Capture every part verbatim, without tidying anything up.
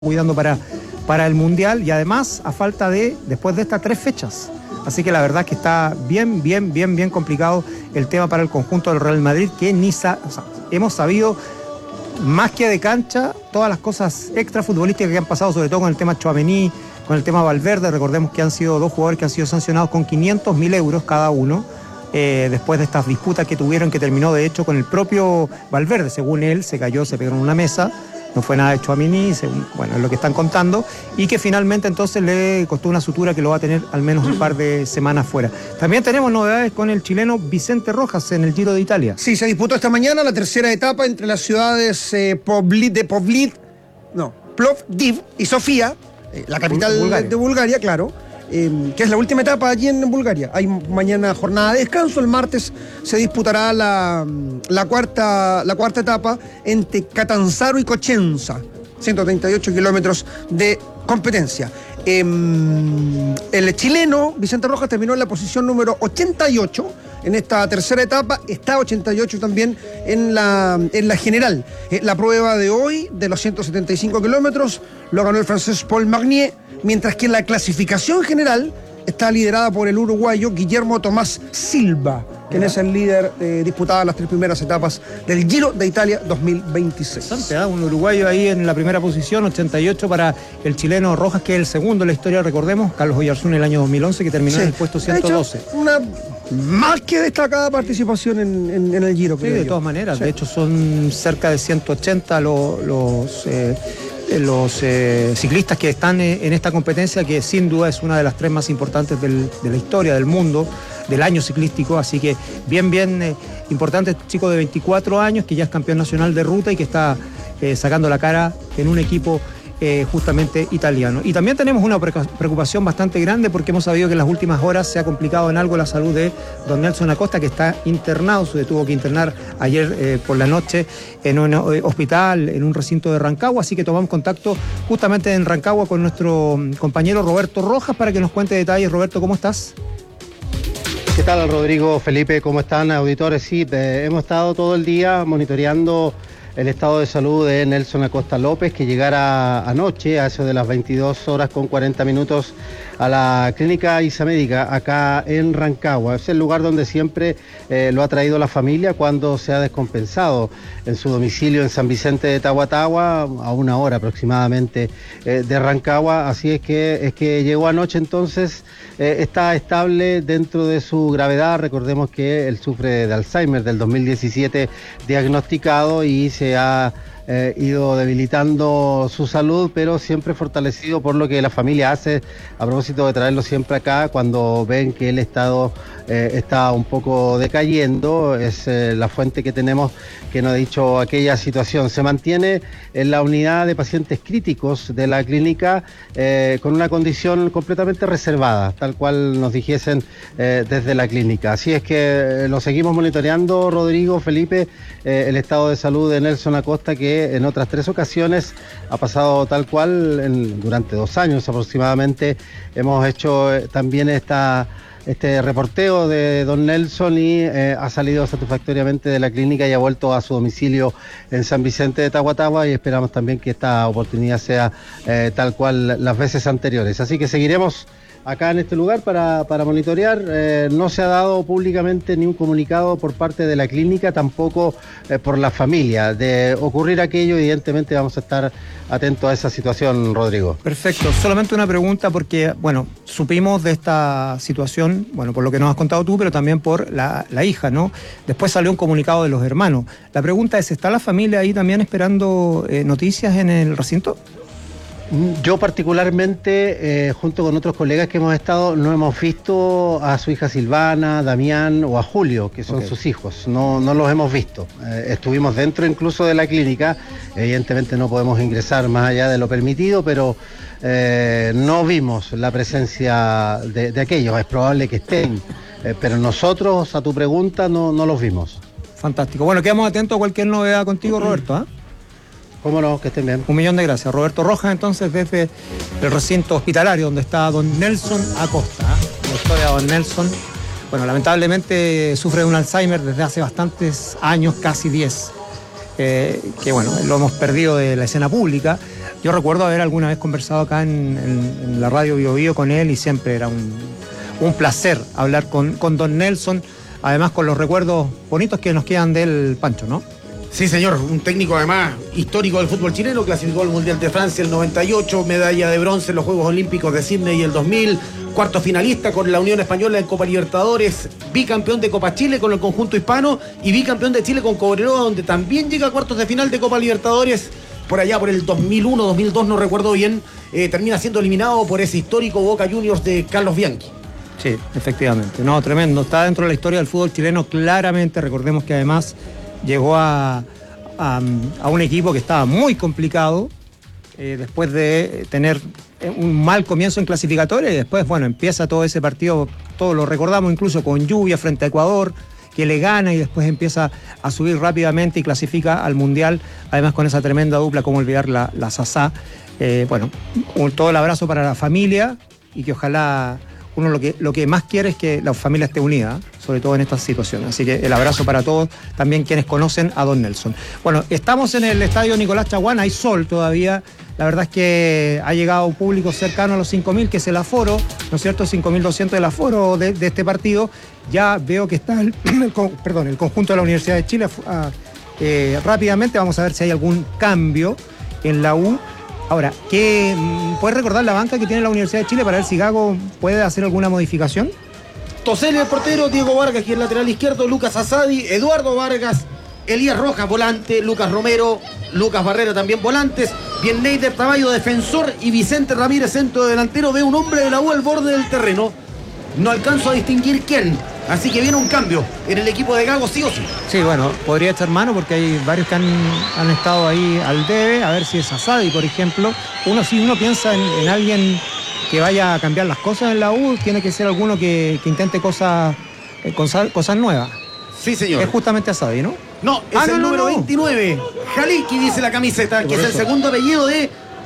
cuidando para, para el Mundial y además a falta de, después de estas tres fechas. Así que la verdad es que está bien, bien, bien, bien complicado el tema para el conjunto del Real Madrid, que ni sa o sea, hemos sabido, más que de cancha, todas las cosas extra futbolísticas que han pasado, sobre todo con el tema Tchouaméni, con el tema Valverde. Recordemos que han sido dos jugadores que han sido sancionados con quinientos mil euros cada uno, eh, después de estas disputas que tuvieron, que terminó de hecho con el propio Valverde. Según él, se cayó, se pegó en una mesa. No fue nada de Tchouaméni, bueno, es lo que están contando, y que finalmente entonces le costó una sutura que lo va a tener al menos un par de semanas fuera. También tenemos novedades con el chileno Vicente Rojas en el Giro de Italia. Sí, se disputó esta mañana la tercera etapa entre las ciudades eh, Povlit, de Povlit, no, Plovdiv y Sofía, eh, la capital Bulgaria. de Bulgaria, claro. Eh, que es la última etapa allí en Bulgaria. Hay mañana jornada de descanso. El martes se disputará la, la, cuarta, la cuarta etapa entre Catanzaro y Cosenza, ciento treinta y ocho kilómetros de competencia. Eh, el chileno Vicente Rojas terminó en la posición número ochenta y ocho en esta tercera etapa. Está ochenta y ocho también en la, en la general. Eh, la prueba de hoy, de los ciento setenta y cinco kilómetros, lo ganó el francés Paul Magnier, mientras que en la clasificación general está liderada por el uruguayo Guillermo Tomás Silva, quien es el líder eh, disputada las tres primeras etapas del Giro de Italia dos mil veintiséis. Bastante, ¿eh? Un uruguayo ahí en la primera posición, ochenta y ocho para el chileno Rojas, que es el segundo en la historia, recordemos, Carlos Oyarzún en el año dos mil once, que terminó sí. en el puesto ciento doce. De hecho, una más que destacada participación en, en, en el Giro. Sí, de yo. todas maneras, sí. De hecho son cerca de ciento ochenta los... los eh, los eh, ciclistas que están en esta competencia, que sin duda es una de las tres más importantes del, de la historia del mundo, del año ciclístico. Así que bien, bien eh, importante este chico de veinticuatro años, que ya es campeón nacional de ruta y que está eh, sacando la cara en un equipo eh, justamente italiano. Y también tenemos una preocupación bastante grande, porque hemos sabido que en las últimas horas se ha complicado en algo la salud de don Nelson Acosta, que está internado, se tuvo que internar ayer eh, por la noche en un eh, hospital, en un recinto de Rancagua. Así que tomamos contacto justamente en Rancagua con nuestro compañero Roberto Rojas para que nos cuente detalles. Roberto, ¿cómo estás? ¿Qué tal, Rodrigo, Felipe? ¿Cómo están, auditores? Sí, eh, hemos estado todo el día monitoreando el estado de salud de Nelson Acosta López, que llegara anoche a eso de las veintidós horas con cuarenta minutos a la clínica Isamédica acá en Rancagua. Es el lugar donde siempre eh, lo ha traído la familia cuando se ha descompensado en su domicilio en San Vicente de Tahuatahua, a una hora aproximadamente eh, de Rancagua. Así es que, es que llegó anoche, entonces eh, está estable dentro de su gravedad. Recordemos que él sufre de Alzheimer del dos mil diecisiete diagnosticado y se ha eh, ido debilitando su salud, pero siempre fortalecido por lo que la familia hace a propósito de traerlo siempre acá cuando ven que el estado eh, está un poco decayendo. Es eh, la fuente que tenemos que nos ha dicho aquella situación. Se mantiene en la unidad de pacientes críticos de la clínica eh, con una condición completamente reservada, tal cual nos dijesen eh, desde la clínica. Así es que eh, lo seguimos monitoreando, Rodrigo, Felipe, eh, el estado de salud de Nelson Acosta, que en otras tres ocasiones ha pasado tal cual en, durante dos años aproximadamente. Hemos hecho eh, también esta este reporteo de don Nelson y eh, ha salido satisfactoriamente de la clínica y ha vuelto a su domicilio en San Vicente de Tahuatahua, y esperamos también que esta oportunidad sea eh, tal cual las veces anteriores. Así que seguiremos acá en este lugar para, para monitorear. Eh, no se ha dado públicamente ni un comunicado por parte de la clínica, tampoco eh, por la familia. De ocurrir aquello, evidentemente vamos a estar atentos a esa situación, Rodrigo. Perfecto. Solamente una pregunta, porque, bueno, supimos de esta situación, bueno, por lo que nos has contado tú, pero también por la, la hija, ¿no? Después salió un comunicado de los hermanos. La pregunta es, ¿está la familia ahí también esperando eh, noticias en el recinto? Yo particularmente, eh, junto con otros colegas que hemos estado, no hemos visto a su hija Silvana, Damián o a Julio, que son okay. sus hijos. No, no los hemos visto. Eh, estuvimos dentro incluso de la clínica. Evidentemente no podemos ingresar más allá de lo permitido, pero eh, no vimos la presencia de, de aquellos. Es probable que estén, eh, pero nosotros, a tu pregunta, no, no los vimos. Fantástico. Bueno, quedamos atentos a cualquier novedad contigo, Roberto, ¿ah? ¿eh? Cómo no, que estén bien. Un millón de gracias. Roberto Rojas, entonces, desde el recinto hospitalario donde está don Nelson Acosta. ¿eh? La historia de don Nelson, bueno, lamentablemente sufre de un Alzheimer desde hace bastantes años, casi diez. Eh, que bueno, lo hemos perdido de la escena pública. Yo recuerdo haber alguna vez conversado acá en, en, en la radio Bio Bio con él y siempre era un, un placer hablar con, con don Nelson, además con los recuerdos bonitos que nos quedan del Pancho, ¿no? Sí, señor, un técnico además histórico del fútbol chileno, clasificó al Mundial de Francia el noventa y ocho, medalla de bronce en los Juegos Olímpicos de Sydney el dos mil, cuarto finalista con la Unión Española en Copa Libertadores, bicampeón de Copa Chile con el conjunto hispano y bicampeón de Chile con Cobreloa, donde también llega a cuartos de final de Copa Libertadores por allá por el dos mil uno, dos mil dos, no recuerdo bien, eh, termina siendo eliminado por ese histórico Boca Juniors de Carlos Bianchi. Sí, efectivamente, no, tremendo, está dentro de la historia del fútbol chileno claramente, recordemos que además llegó a, a, a un equipo que estaba muy complicado eh, después de tener un mal comienzo en clasificatoria y después, bueno, empieza todo ese partido, todos lo recordamos incluso con lluvia frente a Ecuador, que le gana y después empieza a subir rápidamente y clasifica al Mundial, además con esa tremenda dupla, como olvidar la, la Sasá. Eh, bueno, un, todo el abrazo para la familia y que ojalá... Uno lo que, lo que más quiere es que la familia esté unida, sobre todo en estas situaciones. Así que el abrazo para todos, también quienes conocen a don Nelson. Bueno, estamos en el estadio Nicolás Chaguán, hay sol todavía. La verdad es que ha llegado un público cercano a los cinco mil, que es el aforo, ¿no es cierto? cinco mil doscientos el aforo de, de este partido. Ya veo que está el, el, perdón, el conjunto de la Universidad de Chile. Eh, rápidamente vamos a ver si hay algún cambio en la U. Ahora, ¿qué, ¿puedes recordar la banca que tiene la Universidad de Chile para ver si Gago puede hacer alguna modificación? Toseli el portero, Diego Vargas y el lateral izquierdo, Lucas Asadi, Eduardo Vargas, Elías Rojas volante, Lucas Romero, Lucas Barrera también volantes, bien Neider Taballo defensor y Vicente Ramírez centro delantero. Ve un hombre de la U al borde del terreno, no alcanzo a distinguir quién, así que viene un cambio en el equipo de Gago sí o sí. Sí, bueno, podría echar mano porque hay varios que han, han estado ahí al debe, a ver si es Asadi, por ejemplo. Uno, si uno piensa en, en alguien que vaya a cambiar las cosas en la U, tiene que ser alguno que, que intente cosas, eh, cosas, cosas nuevas. Sí, señor. Es justamente Asadi, ¿no? No, es ah, el no, número no, no. veintinueve, Jaliki dice la camiseta, que es el segundo apellido de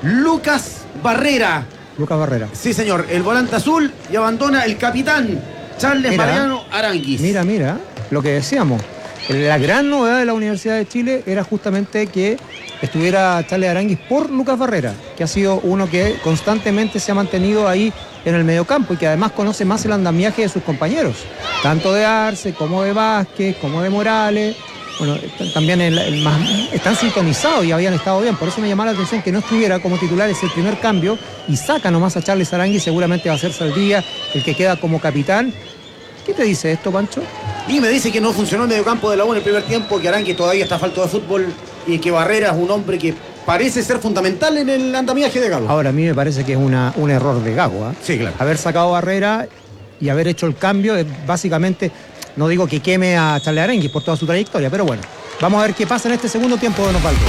Lucas Barrera. Lucas Barrera. Sí, señor, el volante azul y abandona el capitán Charles mira, Mariano Aranguis. Mira, mira, lo que decíamos. La gran novedad de la Universidad de Chile era justamente que estuviera Charles Aranguis por Lucas Barrera, que ha sido uno que constantemente se ha mantenido ahí en el mediocampo y que además conoce más el andamiaje de sus compañeros, tanto de Arce, como de Vázquez, como de Morales. Bueno, también el, el más, están sintonizados y habían estado bien, por eso me llamaba la atención que no estuviera como titular, es el primer cambio, y saca nomás a Charles Aranguis, seguramente va a ser Saldivia el que queda como capitán. ¿Qué te dice esto, Pancho? Y me dice que no funcionó el mediocampo de la U en el primer tiempo, que Aranguis todavía está falto de fútbol y que Barrera es un hombre que parece ser fundamental en el andamiaje de Gago. Ahora, a mí me parece que es una, un error de Gago, ¿eh? Sí, claro. Haber sacado Barrera y haber hecho el cambio es básicamente... No digo que queme a Charles Aranguis por toda su trayectoria, pero bueno, vamos a ver qué pasa en este segundo tiempo, don Osvaldo.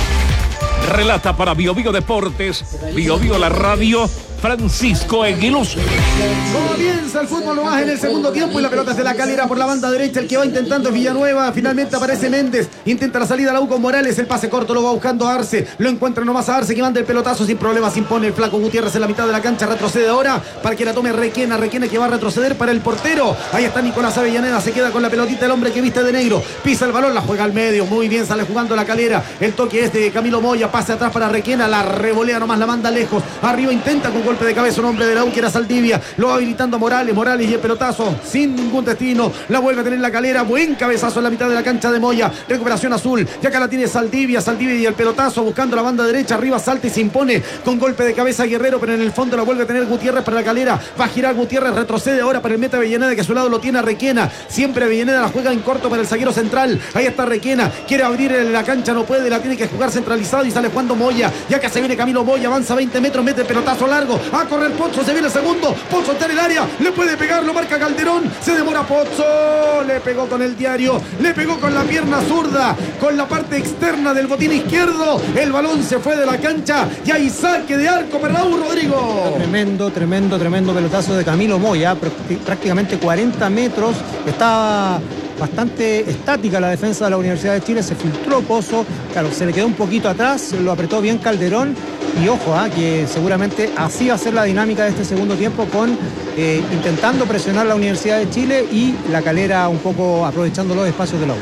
Relata para Bio Bio Deportes, Bio Bio la radio, Francisco Eguiluso. Comienza el fútbol nomás en el segundo tiempo y la pelota es de la Calera por la banda derecha. El que va intentando es Villanueva. Finalmente aparece Méndez. Intenta la salida a la U con Morales. El pase corto lo va buscando Arce. Lo encuentra nomás a Arce que manda el pelotazo sin problemas. Impone el flaco Gutiérrez en la mitad de la cancha. Retrocede ahora para que la tome Requena. Requena que va a retroceder para el portero. Ahí está Nicolás Avellaneda. Se queda con la pelotita el hombre que viste de negro. Pisa el balón, la juega al medio. Muy bien, sale jugando la Calera. El toque es de Camilo Moya. Pase atrás para Requena. La revolea nomás, la manda lejos. Arriba intenta con golpe de cabeza un hombre de la U que era Saldivia. Lo va habilitando Morales. Morales y el pelotazo sin ningún destino. La vuelve a tener la Calera. Buen cabezazo en la mitad de la cancha de Moya. Recuperación azul. Y acá la tiene Saldivia. Saldivia y el pelotazo buscando la banda derecha. Arriba salta y se impone con golpe de cabeza Guerrero. Pero en el fondo la vuelve a tener Gutiérrez para la Calera. Va a girar Gutiérrez. Retrocede ahora para el meta Avellaneda que a su lado lo tiene a Requena. Siempre Avellaneda la juega en corto para el zaguero central. Ahí está Requena. Quiere abrir en la cancha. No puede. La tiene que jugar centralizado y sale jugando Moya. Ya que se viene Camilo Moya. Avanza veinte metros. Mete el pelotazo largo. A correr Pozzo. Se viene el segundo. Pozzo está en el área. Le puede pegar. Lo marca Calderón. Se demora Pozzo. Le pegó con el diario. Le pegó con la pierna zurda. Con la parte externa del botín izquierdo. El balón se fue de la cancha. Y hay saque de arco para Raúl Rodrigo. Tremendo, tremendo, tremendo pelotazo de Camilo Moya. Prácticamente cuarenta metros. Estaba bastante estática la defensa de la Universidad de Chile. Se filtró Pozzo. Claro, se le quedó un poquito atrás. Lo apretó bien Calderón. Y ojo, ¿eh? que seguramente así va a ser la dinámica de este segundo tiempo con eh, intentando presionar la Universidad de Chile y la Calera un poco aprovechando los espacios de la U.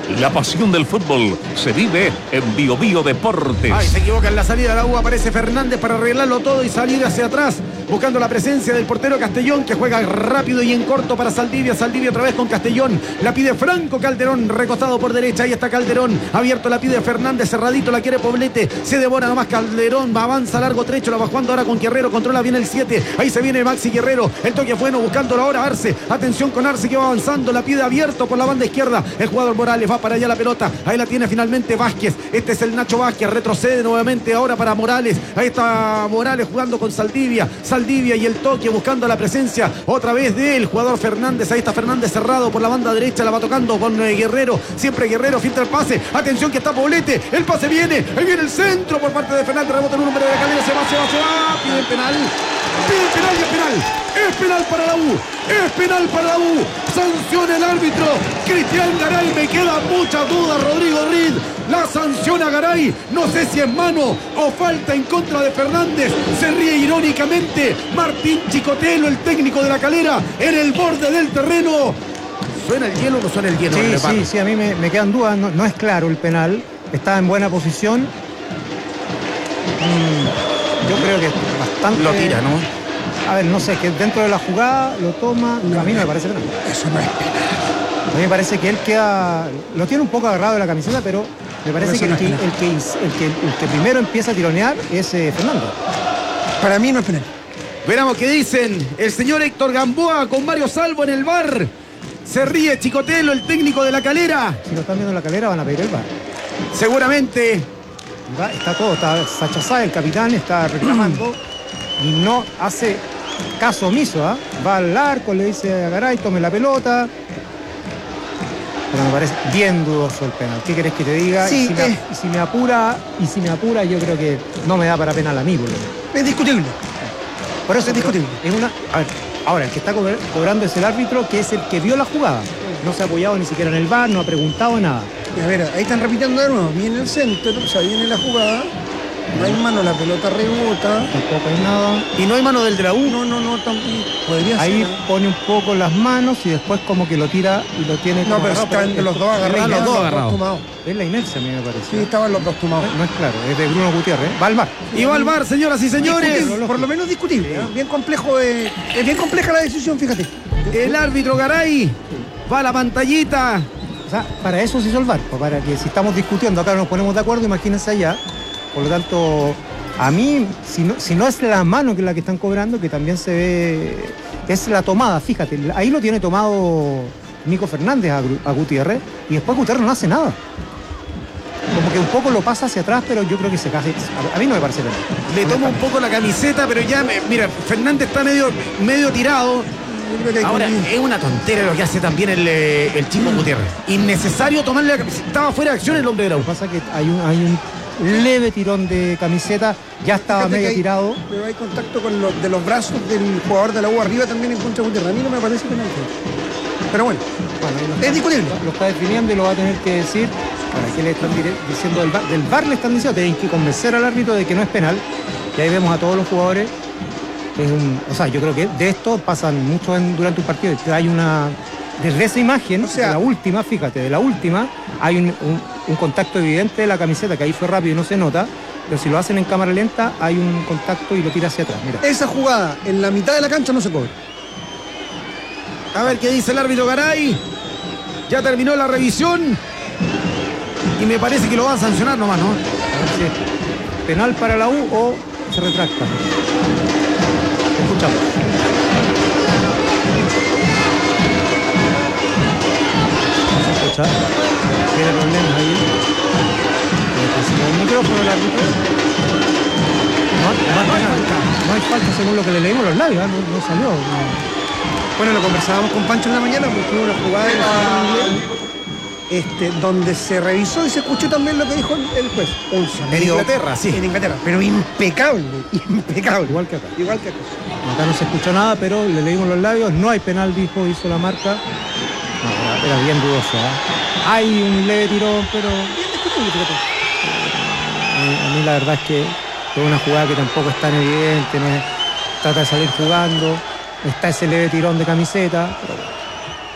La pasión del fútbol se vive en Bio Bio Deportes. Ay, se equivoca en la salida de la U. Aparece Fernández para arreglarlo todo y salir hacia atrás, buscando la presencia del portero Castellón, que juega rápido y en corto para Saldivia. Saldivia otra vez con Castellón. La pide Franco Calderón, recostado por derecha. Ahí está Calderón. Abierto la pide Fernández, cerradito la quiere Poblete. Se devora nomás Calderón. Avanza largo trecho. La va jugando ahora con Guerrero. Controla bien el siete. Ahí se viene Maxi Guerrero. El toque bueno buscando ahora Arce. Atención con Arce que va avanzando. La pide abierto por la banda izquierda. El jugador Morales va para allá la pelota. Ahí la tiene finalmente Vázquez. Este es el Nacho Vázquez. Retrocede nuevamente ahora para Morales. Ahí está Morales jugando con Saldivia. Saldivia y el toque buscando la presencia otra vez del jugador Fernández. Ahí está Fernández cerrado por la banda derecha. La va tocando con eh, Guerrero. Siempre Guerrero filtra el pase. Atención que está Poblete. El pase viene. Ahí viene el centro por parte de Fernández. Rebota en un número de la calera. Se va, se va, se va. Pide el penal. Pide el penal y es penal. Es penal para la U. Es penal para la U. Sanciona el árbitro Cristian Garay. Me quedan muchas dudas, Rodrigo Reed. La sanciona Garay. No sé si es mano o falta en contra de Fernández. Se ríe irónicamente Martín Chicotelo, el técnico de la Calera, en el borde del terreno. ¿Suena el hielo o no suena el hielo? Sí, sí, sí, a mí me, me quedan dudas. No, no es claro el penal. Está en buena posición. Mm, yo creo que bastante... Lo tira, ¿no? A ver, no sé, que dentro de la jugada lo toma. No, a mí no me parece penal. Eso no es penal. A mí me parece que él queda... Lo tiene un poco agarrado de la camiseta, pero me parece que el que, el, que, el, que, el que primero empieza a tironear es eh, Fernando. Para mí no es penal. Veremos qué dicen el señor Héctor Gamboa con Mario Salvo en el V A R. Se ríe Chicotelo, el técnico de la Calera. Si lo están viendo en la Calera van a pedir el V A R. Seguramente. Va, está todo, está Sacha Sá, el capitán, está reclamando y no hace caso omiso, ¿eh? Va al arco, le dice a Garay, tome la pelota. Pero me parece bien dudoso el penal. ¿Qué querés que te diga? Sí, y, si me, eh. y si me apura, y si me apura, yo creo que no me da para penal a mí, por lo menos. Es discutible. Por eso Es discutible. Es una, a ver, ahora, el que está cobr- cobrando es el árbitro, que es el que vio la jugada. No se ha apoyado ni siquiera en el V A R, no ha preguntado nada. A ver, ahí están repitiendo de nuevo. Viene el centro, o sea, viene la jugada. No hay mano, la pelota rebota. Tampoco hay nada. Y no hay mano del de la U. No, no, no, tampoco. Podría Ahí ser. pone un poco las manos y después como que lo tira y lo tiene No, como pero agarrado, están es- los dos es la agarrados. inercia, los dos agarrados. tomados. Es la inercia, a mí me parece. Sí, estaban los dos tomados. No es claro, es de Bruno Gutiérrez. Va al V A R. Y va al V A R, señoras y señores. Discutible, por lo menos discutible. ¿eh? Bien complejo. De, es bien compleja la decisión, fíjate. El árbitro Garay va a la pantallita. O sea, para eso se hizo el V A R, pues, para que si estamos discutiendo acá nos ponemos de acuerdo, imagínense allá. Por lo tanto, a mí, si no, si no es la mano que es la que están cobrando, que también se ve, es la tomada, fíjate, ahí lo tiene tomado Nico Fernández a, Gru- a Gutiérrez y después Gutiérrez no hace nada. Como que un poco lo pasa hacia atrás, pero yo creo que se casi. A mí no me parece penal. Le toma un poco la camiseta, pero ya, me- mira, Fernández está medio, medio tirado. Yo creo que hay Ahora, que- es una tontera lo que hace también el, eh, el chico Gutiérrez. Innecesario tomarle la camiseta. Estaba fuera de acción el hombre de la U. Lo que pasa es que hay un, hay un leve tirón de camiseta, ya estaba Fíjate que medio hay- tirado. Pero hay contacto con los, de los brazos del jugador de la U arriba también en contra de Gutiérrez. A mí no me parece penal. Pero bueno, Bueno, ahí lo es está- discutible. Lo está definiendo y lo va a tener que decir. ¿Para qué le están dire- diciendo del V A R? Del V A R le están diciendo, tienen que convencer al árbitro de que no es penal. Y ahí vemos a todos los jugadores. Es un, o sea, yo creo que de esto pasan mucho en- durante un partido. Que hay una. Desde esa imagen, O sea- de la última, fíjate, de la última, hay un, un- un contacto evidente de la camiseta, que ahí fue rápido y no se nota. Pero si lo hacen en cámara lenta, hay un contacto y lo tira hacia atrás. Mira. Esa jugada en la mitad de la cancha no se cobra. A ver qué dice el árbitro Garay. Ya terminó la revisión. Y me parece que lo van a sancionar nomás, ¿no? A ver si es penal para la U o se retracta. Escuchamos. ¿Se escucha? Tiene problemas ahí. El micrófono del árbitro. No, no, hay falta. No hay falta según lo que le leímos los labios, ¿eh? no, no salió. no. Bueno, lo conversábamos con Pancho en la mañana porque hubo una jugada en la- este, donde se revisó y se escuchó también lo que dijo el, el juez. Un sonido- En Inglaterra, sí. En Inglaterra, pero impecable, impecable. Igual que acá. Igual que acá. Acá no se escuchó nada, pero le leímos los labios. No hay penal, dijo, hizo la marca. No, era, era bien dudoso. ¿eh? Hay un leve tirón, pero Bien discutible, fíjate. eh, a mí la verdad es que es una jugada que tampoco es tan evidente. No es- trata de salir jugando. Está ese leve tirón de camiseta. Pero bueno.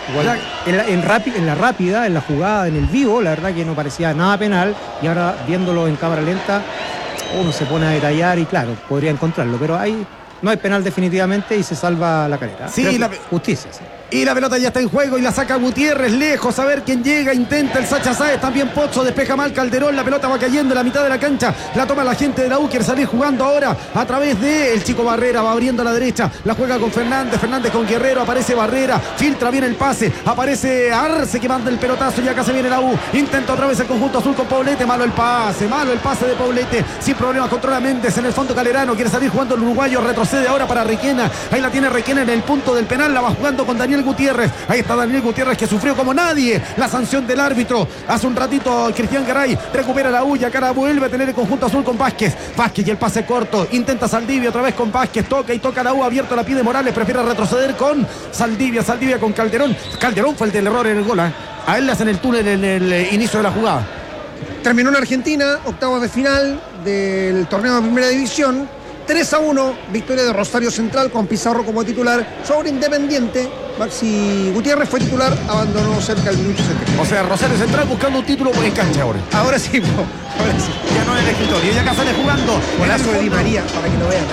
Igual, en, la, en, rapi, en la rápida, en la jugada, en el vivo, la verdad que no parecía nada penal, y ahora viéndolo en cámara lenta, uno se pone a detallar y claro, podría encontrarlo, pero ahí no hay penal definitivamente y se salva la Calera. Sí, la justicia, sí. Y la pelota ya está en juego y la saca Gutiérrez lejos, a ver quién llega, intenta el Sacha Sáez, también Pozzo, despeja mal Calderón, la pelota va cayendo en la mitad de la cancha, la toma la gente de la U, quiere salir jugando ahora a través de el chico Barrera, va abriendo a la derecha, la juega con Fernández, Fernández con Guerrero, aparece Barrera, filtra bien el pase, aparece Arce que manda el pelotazo y acá se viene la U, intenta otra vez el conjunto azul con Poblete, malo el pase, malo el pase de Poblete, sin problemas controla Méndez en el fondo Calerano, quiere salir jugando el uruguayo, retrocede ahora para Requena, ahí la tiene Requena en el punto del penal, la va jugando con Daniel Gutiérrez, ahí está Daniel Gutiérrez que sufrió como nadie la sanción del árbitro hace un ratito. Cristian Garay recupera la U y acá la vuelve a tener el conjunto azul con Vázquez, Vázquez y el pase corto, intenta Saldivia otra vez con Vázquez, toca y toca la U, abierto la pide Morales, prefiere retroceder con Saldivia, Saldivia con Calderón, Calderón fue el del error en el gol, ¿eh? A él le hacen el túnel en el inicio de la jugada. Terminó en Argentina, octavos de final del torneo de primera división, tres a uno, victoria de Rosario Central con Pizarro como titular sobre Independiente. Maxi Gutiérrez fue titular, abandonó cerca del minuto setenta. O sea, Rosario Central buscando un título en cancha ahora. Ahora sí, po, ahora sí. Ya no en el escritorio, y acá sale jugando. Golazo de Di María, para que lo vean.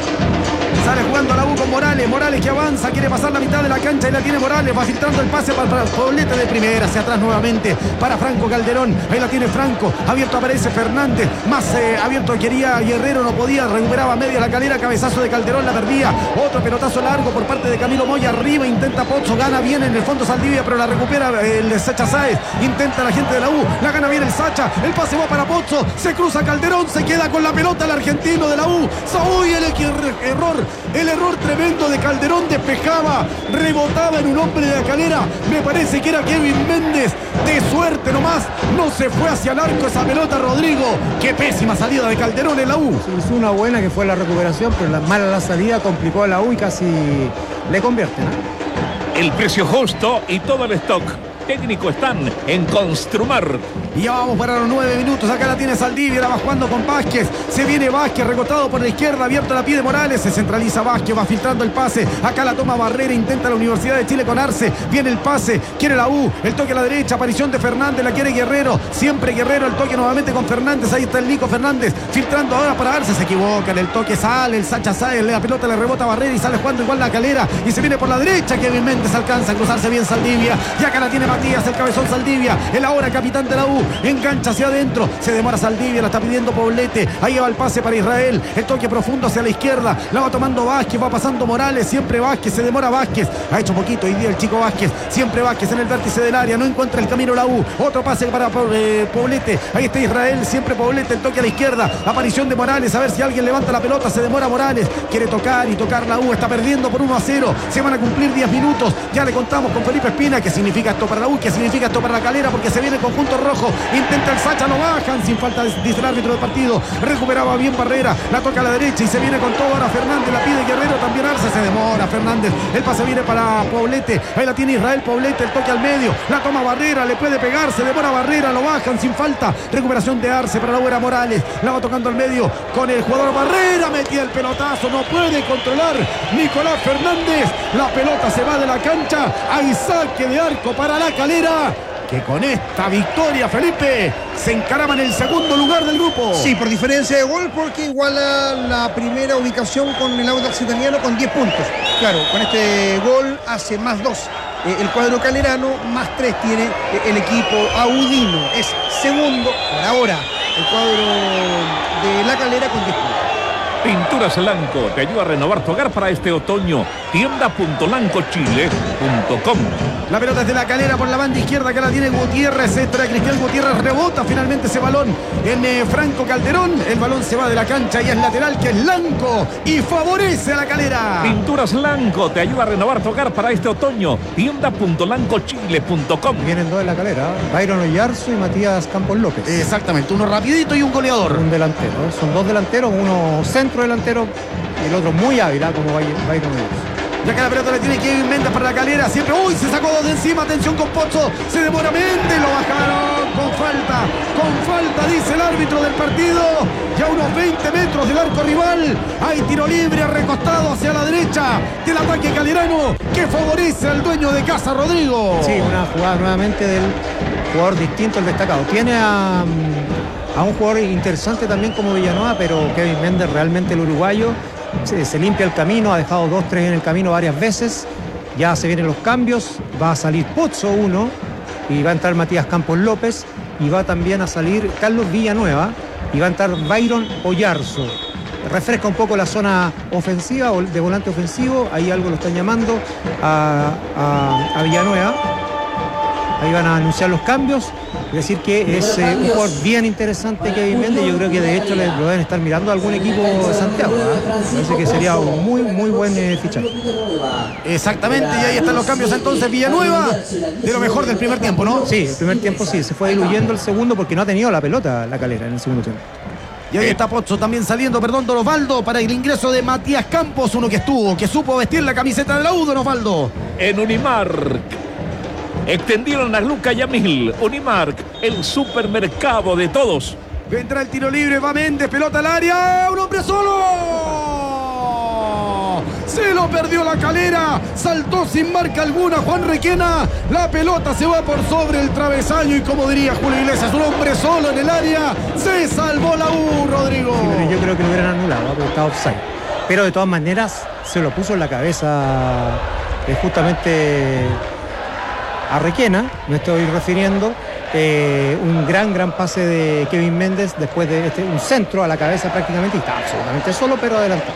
Sale jugando a la U con Morales, Morales que avanza, quiere pasar la mitad de la cancha y la tiene Morales, va filtrando el pase para, para Poblete de primera, hacia atrás nuevamente para Franco Calderón, ahí la tiene Franco, abierto aparece Fernández, más eh, abierto quería Guerrero, no podía, recuperaba media la Calera, cabezazo de Calderón, la perdía, otro pelotazo largo por parte de Camilo Moya, arriba intenta Pozzo, gana bien en el fondo Saldivia, pero la recupera el Sacha Sáez, intenta la gente de la U, la gana bien el Sacha, el pase va para Pozzo, se cruza Calderón, se queda con la pelota el argentino de la U, Saúl el error. El error tremendo de Calderón, despejaba, rebotaba en un hombre de la Calera, me parece que era Kevin Méndez, de suerte nomás, no se fue hacia el arco esa pelota, Rodrigo, qué pésima salida de Calderón en la U. Se hizo una buena que fue la recuperación, pero la mala la salida complicó a la U y casi le convierte, ¿no? El precio justo y todo el stock técnico están en Construmar. Y ya vamos para los nueve minutos. Acá la tiene Saldivia, la va jugando con Vázquez. Se viene Vázquez, recortado por la izquierda, abierto la pide Morales. Se centraliza Vázquez, va filtrando el pase. Acá la toma Barrera, intenta la Universidad de Chile con Arce. Viene el pase, quiere la U. El toque a la derecha, aparición de Fernández, la quiere Guerrero. Siempre Guerrero, el toque nuevamente con Fernández. Ahí está el Nico Fernández, filtrando ahora para Arce. Se equivoca, en el toque sale el Sacha Sáez, la pelota le rebota a Barrera y sale jugando igual la Calera. Y se viene por la derecha, Kevin Méndez alcanza a cruzarse bien Saldivia. Y acá la tiene Matías, el cabezón Saldivia. El ahora capitán de la U, engancha hacia adentro, se demora Saldivia, la está pidiendo Poblete, ahí va el pase para Israel, el toque profundo hacia la izquierda, la va tomando Vázquez, va pasando Morales, siempre Vázquez, se demora Vázquez, ha hecho poquito hoy día el chico Vázquez, siempre Vázquez en el vértice del área, no encuentra el camino la U, otro pase para eh, Poblete, ahí está Israel, siempre Poblete, el toque a la izquierda, aparición de Morales, a ver si alguien levanta la pelota, se demora Morales, quiere tocar y tocar la U, está perdiendo por uno a cero, se van a cumplir diez minutos, ya le contamos con Felipe Espina, qué significa esto para la U, qué significa esto para la Calera, porque se viene el conjunto rojo, intenta el Sacha, lo bajan sin falta, dice el árbitro del partido, recuperaba bien Barrera, la toca a la derecha y se viene con todo ahora Fernández, la pide Guerrero, también Arce, se demora Fernández, el pase viene para Poblete, ahí la tiene Israel Poblete, el toque al medio, la toma Barrera, le puede pegar, se demora Barrera, lo bajan sin falta, recuperación de Arce para la Huera Morales, la va tocando al medio con el jugador Barrera, metía el pelotazo, no puede controlar Nicolás Fernández, la pelota se va de la cancha, hay saque de arco para la Calera, que con esta victoria, Felipe, se encarama en el segundo lugar del grupo. Sí, por diferencia de gol, porque iguala la primera ubicación con el Audax Italiano con diez puntos. Claro, con este gol hace más dos. Eh, el cuadro calerano, más tres tiene eh, el equipo audino. Es segundo, por ahora, el cuadro de la Calera con diez puntos. Pinturas Lanco te ayuda a renovar tu hogar para este otoño. tienda punto lanco chile punto com. La pelota es de la Calera por la banda izquierda, que la tiene Gutiérrez, entra Cristian Gutiérrez, rebota finalmente ese balón en eh, Franco Calderón, el balón se va de la cancha y es lateral, que es Lanco, y favorece a la Calera. Pinturas Lanco te ayuda a renovar tu hogar para este otoño. tienda punto lanco chile punto com. Vienen dos de la Calera, Byron Oyarzo y Matías Campos López. Exactamente, uno rapidito y un goleador. Un delantero, ¿eh? Son dos delanteros, uno centro delantero y el otro muy hábil, ¿eh? Como Byron Oyarzo. Ya que la pelota le tiene Kevin Méndez para la Calera. Siempre, uy, se sacó dos de encima. Atención con Pozzo. Se demora Méndez. Lo bajaron con falta. Con falta, dice el árbitro del partido. Ya a unos veinte metros del arco rival. Hay tiro libre recostado hacia la derecha del ataque calerano que favorece al dueño de casa, Rodrigo. Sí, una jugada nuevamente del jugador distinto, el destacado. Tiene a, a un jugador interesante también como Villanueva, pero Kevin Méndez, realmente el uruguayo, se, se limpia el camino, ha dejado dos, tres en el camino varias veces. Ya se vienen los cambios, va a salir Pozzo uno y va a entrar Matías Campos López y va también a salir Carlos Villanueva y va a entrar Byron Oyarzo. Refresca un poco la zona ofensiva, de volante ofensivo, ahí algo lo están llamando a, a, a Villanueva. Ahí van a anunciar los cambios, es decir que es eh, un jugador bien interesante Kevin Méndez. Yo creo que de hecho le, lo deben estar mirando a algún equipo de Santiago, ¿eh? Parece que sería un muy muy buen eh, fichaje. Exactamente, y ahí están los cambios entonces. Villanueva, de lo mejor del primer tiempo, ¿no? Sí, el primer tiempo sí, se fue diluyendo el segundo porque no ha tenido la pelota la Calera en el segundo tiempo. Y ahí está Pozzo también saliendo, perdón, Don Osvaldo, para el ingreso de Matías Campos, uno que estuvo, que supo vestir la camiseta de la U, Don Osvaldo. En Unimark extendieron a Luca Yamil. Unimark, el supermercado de todos. Vendrá el tiro libre, va Méndez, pelota al área, un hombre solo. Se lo perdió la Calera, saltó sin marca alguna Juan Requena, la pelota se va por sobre el travesaño y como diría Julio Iglesias, un hombre solo en el área, se salvó la U, Rodrigo. Sí, pero yo creo que lo hubieran anulado, porque estaba offside. Pero de todas maneras se lo puso en la cabeza eh, justamente a Requena, me estoy refiriendo. Eh, un gran, gran pase de Kevin Méndez después de este, un centro a la cabeza prácticamente y está absolutamente solo, pero adelantado.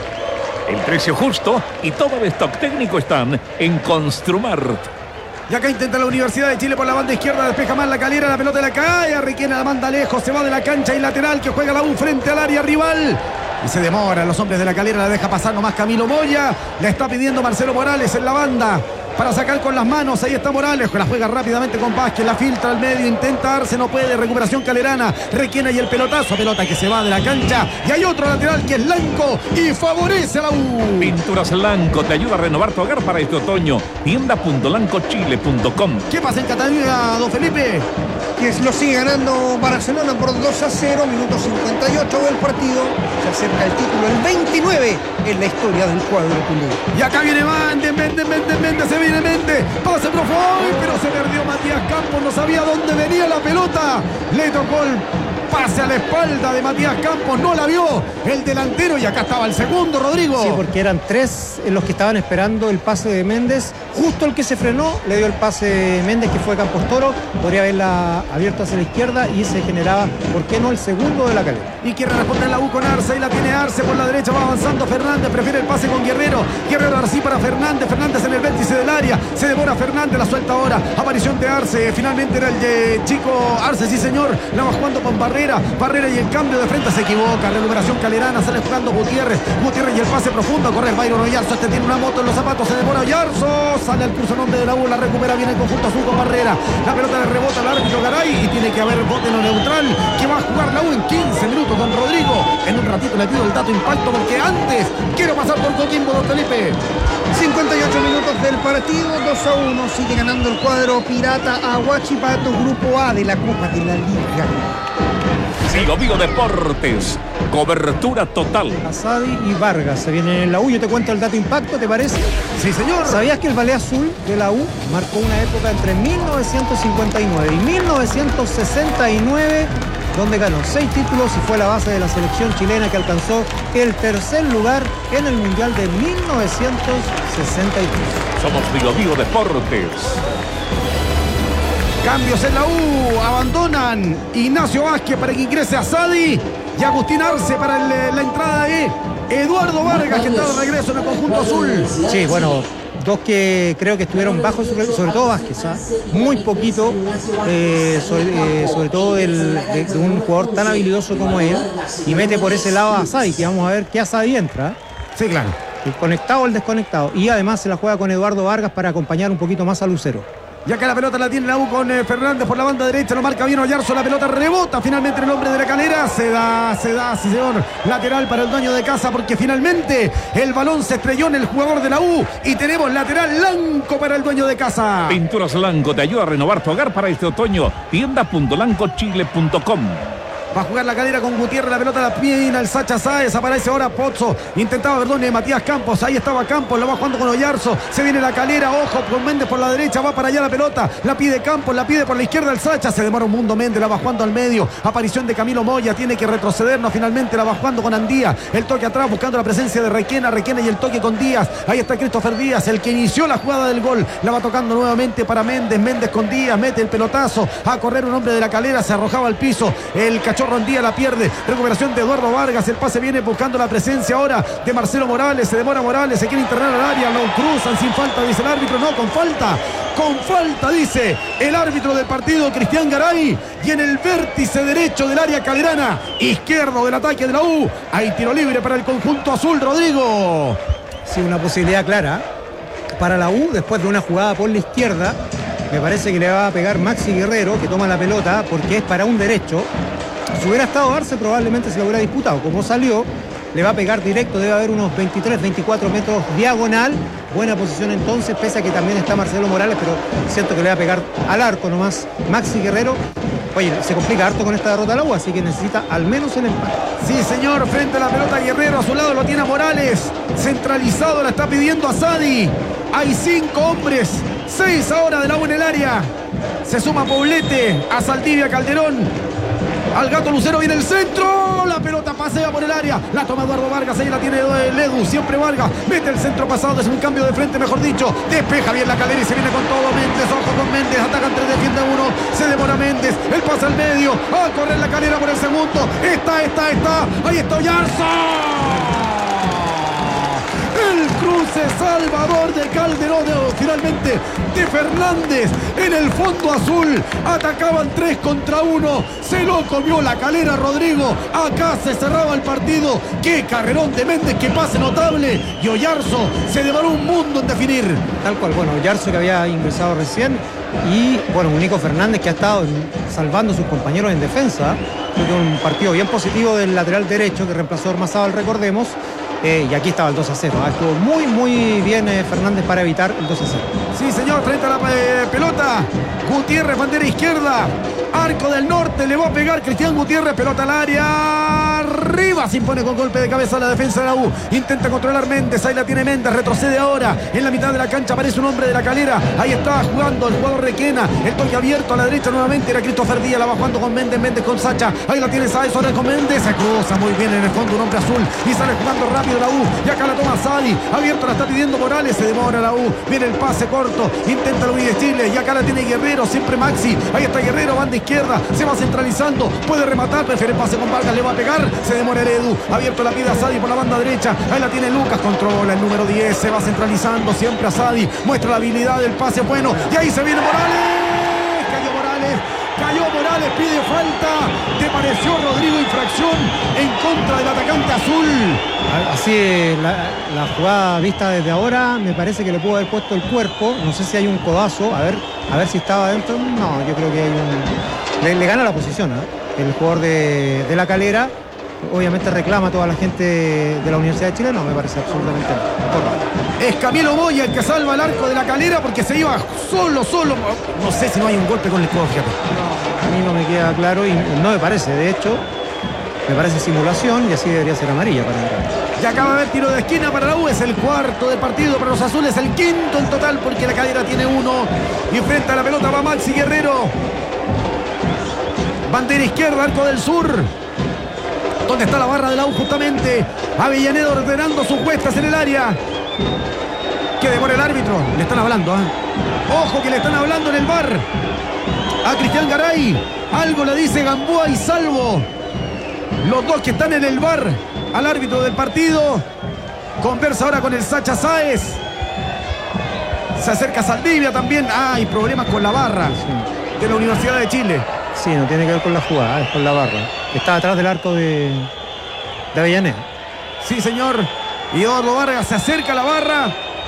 El precio justo y todo el stock técnico están en Construmart. Y acá intenta la Universidad de Chile por la banda izquierda, despeja más la Calera, la pelota la cae, a Requena la manda lejos, se va de la cancha y lateral que juega la U frente al área rival. Y se demora, los hombres de la Calera la deja pasar nomás Camilo Moya, la está pidiendo Marcelo Morales en la banda. Para sacar con las manos, ahí está Morales, que la juega rápidamente con Vázquez, la filtra al medio, intenta darse, no puede, recuperación calerana, Requena y el pelotazo, pelota que se va de la cancha, y hay otro lateral que es Lanco y favorece a la U. Pinturas Lanco te ayuda a renovar tu hogar para este otoño. tienda punto lanco chile punto com. ¿Qué pasa en Cataluña, don Felipe? Que lo sigue ganando Barcelona por dos a cero, minuto cincuenta y ocho del partido. Se acerca el título, el veintinueve en la historia del cuadro culé. Y acá viene Méndez, Méndez, Méndez, Méndez, se viene Méndez, pase profundo, pero se perdió Matías Campos, no sabía dónde venía la pelota, le tocó el pase a la espalda de Matías Campos, no la vio el delantero y acá estaba el segundo, Rodrigo. Sí, porque eran tres los que estaban esperando el pase de Méndez, justo el que se frenó le dio el pase de Méndez, que fue Campos Toro, podría haberla abierto hacia la izquierda y se generaba, ¿por qué no?, el segundo de la Calera. Y quiere responder la U con Arce, y la tiene Arce por la derecha, va avanzando Fernández, prefiere el pase con Guerrero, Guerrero Arce para Fernández, Fernández en el vértice del área, se devora Fernández, la suelta ahora, aparición de Arce, finalmente era el de Chico Arce, sí señor, la va jugando con Barrera, Barrera y el cambio de frente se equivoca, recuperación calerana, sale jugando Gutiérrez, Gutiérrez y el pase profundo, corre el Byron Oyarzo, este tiene una moto en los zapatos, se devora Oyarzo, sale al curso nombre de la U, la recupera bien el conjunto azul con Barrera, la pelota le rebota al árbitro Garay y tiene que haber bote en lo neutral, que va a jugar la U en quince minutos con Rodrigo. En un ratito le pido el dato impacto porque antes quiero pasar por Coquimbo, don Felipe. cincuenta y ocho minutos del partido, dos a uno, sigue ganando el cuadro pirata a Huachipato, grupo A de la Copa de la Liga. Bio Bio Deportes, cobertura total. Asadi y Vargas se vienen en la U. Yo te cuento el dato impacto, ¿te parece? Sí, señor. ¿Sabías que el ballet azul de la U marcó una época entre mil novecientos cincuenta y nueve y mil novecientos sesenta y nueve, donde ganó seis títulos y fue la base de la selección chilena que alcanzó el tercer lugar en el Mundial de mil novecientos sesenta y tres? Somos Bio Bio Deportes. Cambios en la U, abandonan Ignacio Vázquez para que ingrese a Sadi y Agustín Arce para el, la entrada de Eduardo Vargas, que está de regreso en el conjunto azul. Sí, bueno, dos que creo que estuvieron bajos, sobre, sobre todo Vázquez, ¿eh? Muy poquito, eh, sobre, eh, sobre todo del, de, de un jugador tan habilidoso como él, y mete por ese lado a Sadi, que vamos a ver qué Sadi entra. Sí, claro. El conectado o el desconectado, y además se la juega con Eduardo Vargas para acompañar un poquito más a Lucero. Y acá la pelota la tiene la U con eh, Fernández por la banda derecha. Lo marca bien Oyarzo. La pelota rebota finalmente en el hombre de la Calera. Se da, se da, sí señor. Lateral para el dueño de casa porque finalmente el balón se estrelló en el jugador de la U. Y tenemos lateral blanco para el dueño de casa. Pinturas Lanco te ayuda a renovar tu hogar para este otoño. tienda punto lanco chile punto com. Va a jugar la Calera con Gutiérrez, la pelota la pina el Sacha Sáez, aparece ahora Pozzo, intentaba, perdón, eh, Matías Campos, ahí estaba Campos, la va jugando con Oyarzo, se viene la Calera, ojo, con Méndez por la derecha, va para allá la pelota, la pide Campos, la pide por la izquierda el Sacha, se demora un mundo Méndez, la va jugando al medio, aparición de Camilo Moya, tiene que retrocedernos, finalmente la va jugando con Andía, el toque atrás buscando la presencia de Requena, Requena y el toque con Díaz, ahí está Christopher Díaz, el que inició la jugada del gol, la va tocando nuevamente para Méndez, Méndez con Díaz, mete el pelotazo, a correr un hombre de la Calera, se arrojaba al piso, el cachorro Andía la pierde, recuperación de Eduardo Vargas, el pase viene buscando la presencia ahora de Marcelo Morales, se demora Morales, se quiere internar al área, lo cruzan sin falta, dice el árbitro, no, con falta, con falta, dice el árbitro del partido, Cristian Garay, y en el vértice derecho del área calerana, izquierdo del ataque de la U, hay tiro libre para el conjunto azul, Rodrigo. Sí, una posibilidad clara para la U, después de una jugada por la izquierda, me parece que le va a pegar Maxi Guerrero, que toma la pelota, porque es para un derecho. Si hubiera estado Arce probablemente se lo hubiera disputado. Como salió, le va a pegar directo, debe haber unos veintitrés, veinticuatro metros diagonal. Buena posición entonces, pese a que también está Marcelo Morales, pero siento que le va a pegar al arco nomás Maxi Guerrero. Oye, se complica harto con esta derrota la U, así que necesita al menos el empate. Sí, señor, frente a la pelota Guerrero, a su lado lo tiene a Morales. Centralizado, la está pidiendo a Sadi. Hay cinco hombres, seis ahora de la U en el área. Se suma Poblete, a Saldivia, Calderón. Al Gato Lucero viene el centro, la pelota pasea por el área, la toma Eduardo Vargas, ahí la tiene Ledu, siempre Vargas, mete el centro pasado, desde un cambio de frente, mejor dicho, despeja bien la Calera y se viene con todo Méndez, ojo con Méndez, atacan tres, defiende uno, se demora Méndez, el pase al medio, a correr la Calera por el segundo, está, está, está, ahí está Oyarzo. El cruce salvador de Calderón, finalmente de Fernández en el fondo azul. Atacaban tres contra uno. Se lo comió la Calera, Rodrigo. Acá se cerraba el partido. Qué carrerón de Méndez, qué pase notable. Y Oyarzo se demoró un mundo en definir. Tal cual, bueno, Oyarzo que había ingresado recién. Y bueno, un Nico Fernández que ha estado salvando a sus compañeros en defensa. Creo que un partido bien positivo del lateral derecho que reemplazó a Ormazábal, recordemos. Eh, y aquí estaba el dos a cero. ¿eh? Estuvo muy, muy bien eh, Fernández para evitar el dos a cero. Sí, señor, frente a la eh, pelota. Gutiérrez, bandera izquierda. Arco del norte, le va a pegar Cristian Gutiérrez, pelota al área. Arriba se impone con golpe de cabeza a la defensa de la U. Intenta controlar Méndez, ahí la tiene Méndez, retrocede ahora. En la mitad de la cancha aparece un hombre de la Calera. Ahí está jugando el jugador Requena. El toque abierto a la derecha nuevamente. Era Christopher Díaz, la va jugando con Méndez, Méndez con Sacha. Ahí la tiene Sáez, ahora con Méndez. Se cruza muy bien en el fondo un hombre azul. Y sale jugando rápido la U. Y acá la toma Sadi. Abierto la está pidiendo Morales. Se demora la U. Viene el pase corto. Intenta la U de Chile. Y acá la tiene Guerrero. Siempre Maxi. Ahí está Guerrero. Banda izquierda. Se va centralizando. Puede rematar. Prefiere el pase con Vargas. Le va a pegar. Se demora el Edu. Abierto la pide a Sadi por la banda derecha. Ahí la tiene Lucas. Controla el número diez. Se va centralizando siempre a Sadi. Muestra la habilidad del pase bueno. Y ahí se viene Morales. Cayó Morales. Cayó Morales, pide falta. ¿Te pareció, Rodrigo, infracción en contra del atacante azul? Así la, la jugada vista desde ahora, me parece que le pudo haber puesto el cuerpo. No sé si hay un codazo, a ver, a ver si estaba dentro. No, yo creo que hay un. Le, le gana la posición, ¿eh? El jugador de, de la Calera. Obviamente reclama a toda la gente de la Universidad de Chile. No, me parece absolutamente correcto. Es Camilo Moya el que salva el arco de la Calera porque se iba solo, solo. No sé si no hay un golpe con el codo, fíjate. No, a mí no me queda claro y no me parece. De hecho, me parece simulación y así debería ser amarilla para entrar. Y acaba de haber tiro de esquina para la U. Es el cuarto de partido para los azules, el quinto en total porque la Calera tiene uno. Y frente a la pelota va Maxi Guerrero. Bandera izquierda, arco del sur. ¿Dónde está la barra de la U justamente? Avellaneda ordenando sus huestas en el área. Que demora el árbitro. Le están hablando, ¿eh? Ojo que le están hablando en el V A R. A Cristian Garay. Algo le dice Gamboa y Salvo. Los dos que están en el V A R. Al árbitro del partido. Conversa ahora con el Sacha Sáez. Se acerca Saldivia también. Ah, hay problemas con la barra de la Universidad de Chile. Sí, no tiene que ver con la jugada, es con la barra. Que está atrás del arco de, de Avellaneda. Sí, señor. Y Eduardo Vargas se acerca a la barra.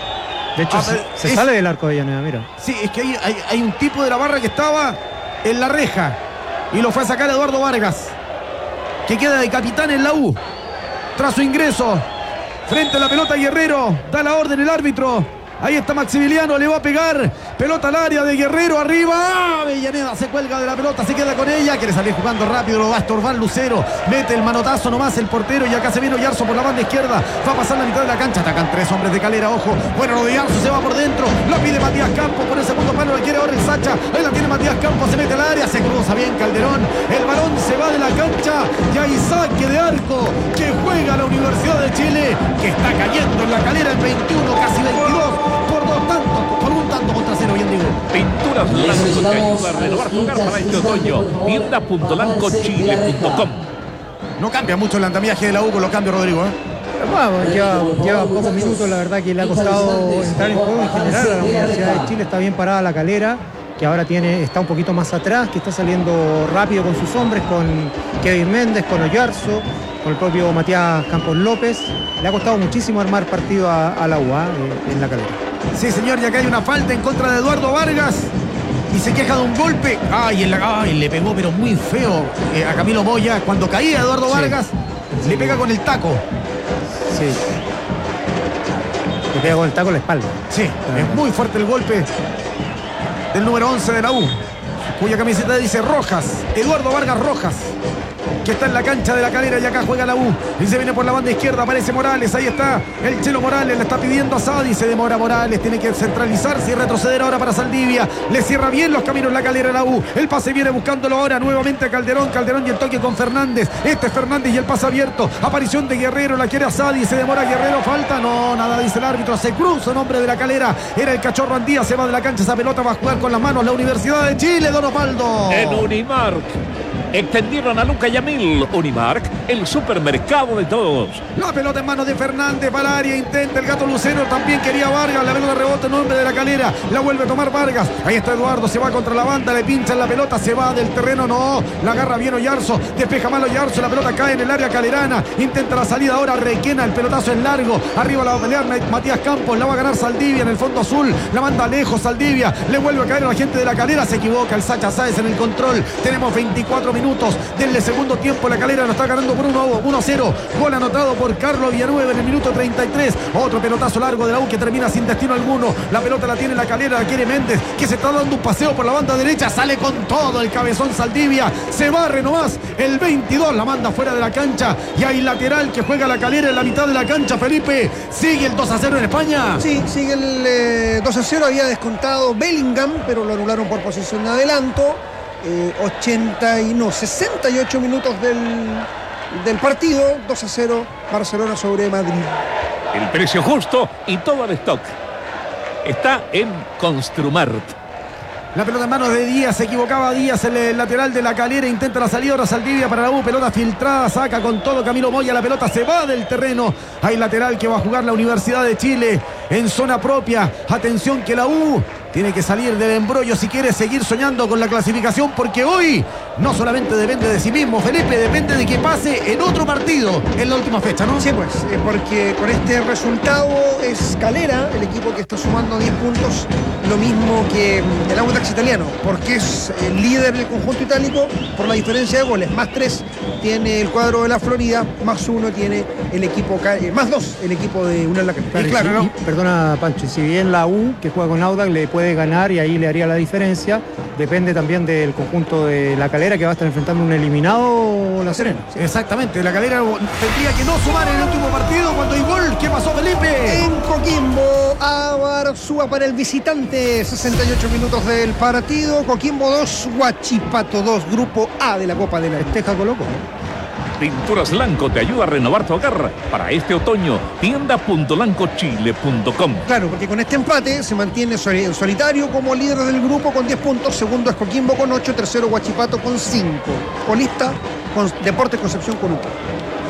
De hecho, Ah, se, se es- sale del arco de Avellaneda, mira. Sí, es que hay, hay- hay un tipo de la barra que estaba en la reja y lo fue a sacar Eduardo Vargas, que queda de capitán en la U. Tras su ingreso, frente a la pelota Guerrero, da la orden el árbitro. Ahí está Maximiliano, le va a pegar. Pelota al área de Guerrero, arriba. ¡Ah! Avellaneda se cuelga de la pelota, se queda con ella. Quiere salir jugando rápido, lo va a estorbar Lucero. Mete el manotazo nomás el portero y acá se viene Oyarzo por la banda izquierda. Va a pasar la mitad de la cancha. Atacan tres hombres de Calera, ojo. Bueno, lo de Oyarzo se va por dentro. Lo pide Matías Campos por el segundo palo. La quiere ahora el Sacha. Ahí la tiene Matías Campos, se mete al área. Se cruza bien Calderón. El balón se va de la cancha. Y hay saque de arco que juega la Universidad de Chile, que está cayendo en la Calera en veintiuno, casi veintidós. Por dos tantos, por un tanto contra cero, bien digo. Pinturas Blanco te ayuda a renovar tu hogar para este otoño. tienda punto lanco chile punto com. No cambia mucho el andamiaje de la U con los cambios, Rodrigo, ¿eh? Bueno, lleva, lleva pocos minutos, la verdad que le ha costado entrar en juego en general a la Universidad de Chile. Está bien parada la Calera, que ahora tiene, está un poquito más atrás, que está saliendo rápido con sus hombres, con Kevin Méndez, con Oyarzo, con el propio Matías Campos López. Le ha costado muchísimo armar partido a, a la U A, eh, en la Calera. Sí, señor, y acá hay una falta en contra de Eduardo Vargas. Y se queja de un golpe. Ay, en la, ay le pegó, pero muy feo eh, a Camilo Moya. Cuando caía Eduardo Sí. Vargas, le pega con el taco. Sí. Le pega con el taco en la espalda. Sí, es muy fuerte el golpe del número once de la U, cuya camiseta dice Rojas, Eduardo Vargas Rojas, que está en la cancha de la Calera y acá juega la U. Y se viene por la banda izquierda, aparece Morales, ahí está el Chelo Morales, le está pidiendo a Sadi, se demora Morales, tiene que centralizarse y retroceder ahora para Saldivia. Le cierra bien los caminos la Calera la U. El pase viene buscándolo ahora nuevamente a Calderón, Calderón y el toque con Fernández. Este es Fernández y el pase abierto. Aparición de Guerrero, la quiere a Sadi, se demora Guerrero, falta, no, nada dice el árbitro, se cruza un hombre de la Calera, era el Cachorro Andía, se va de la cancha, esa pelota va a jugar con las manos la Universidad de Chile, Don Osvaldo. En Unimark extendieron a Luca Yamil. Unimark, el supermercado de todos. La pelota en manos de Fernández, va al área, intenta el Gato Lucero, también quería Vargas, la pelota rebota en nombre de la Calera, la vuelve a tomar Vargas, ahí está Eduardo, se va contra la banda, le pinchan la pelota, se va del terreno, no, la agarra bien Oyarzo, despeja mal Oyarzo, la pelota cae en el área calerana, intenta la salida ahora, Requena, el pelotazo es largo, arriba la va a pelear Matías Campos, la va a ganar Saldivia en el fondo azul, la manda lejos Saldivia, le vuelve a caer a la gente de la Calera, se equivoca el Sacha Sáez en el control, tenemos veinticuatro minutos, denle segundo tiempo, la Calera nos está ganando por uno a cero, gol anotado por Carlos Villanueva en el minuto treinta y tres, otro pelotazo largo de la U que termina sin destino alguno, la pelota la tiene la Calera, la quiere Méndez, que se está dando un paseo por la banda derecha, sale con todo el cabezón Saldivia, se barre nomás, el veintidós la manda fuera de la cancha, y hay lateral que juega la Calera en la mitad de la cancha, Felipe, sigue el dos a cero en España. Sí, sigue el eh, dos a cero, había descontado Bellingham, pero lo anularon por posición de adelanto. Eh, ochenta y no, sesenta y ocho minutos del, del partido, dos a cero, Barcelona sobre Madrid. El precio justo y todo el stock está en Construmart. La pelota en manos de Díaz, se equivocaba Díaz, el, el lateral de la Calera, intenta la salida ahora Saldivia para la U, pelota filtrada, saca con todo Camilo Moya, la pelota se va del terreno, hay lateral que va a jugar la Universidad de Chile en zona propia, atención que la U tiene que salir del embrollo si quiere seguir soñando con la clasificación, porque hoy no solamente depende de sí mismo, Felipe, depende de que pase en otro partido en la última fecha, ¿no? Sí, pues, eh, porque con este resultado es Calera, el equipo que está sumando diez puntos, lo mismo que mm, el Audax italiano, porque es el líder del conjunto itálico por la diferencia de goles, más tres tiene el cuadro de la Florida, más uno tiene el equipo, eh, más dos el equipo de Unión La Calera. Claro, Y claro, y- ¿no? y- perdona, Pancho, y si bien la U, que juega con Audax, le puede ganar y ahí le haría la diferencia, depende también del conjunto de la Calera, que va a estar enfrentando un eliminado La Serena. Exactamente, la Calera tendría que no sumar en el último partido cuando hay gol. ¿Qué pasó, Felipe? En Coquimbo, Abarzúa para el visitante, sesenta y ocho minutos del partido. Coquimbo dos, Huachipato dos, grupo A de la Copa de la Liga. Festeja Colo Colo. Pinturas Blanco te ayuda a renovar tu hogar para este otoño. tienda punto lanco chile punto com. Claro, porque con este empate se mantiene soli- en solitario como líder del grupo con diez puntos, segundo es Coquimbo con ocho, tercero Huachipato con cinco. Colista con Deportes Concepción con uno.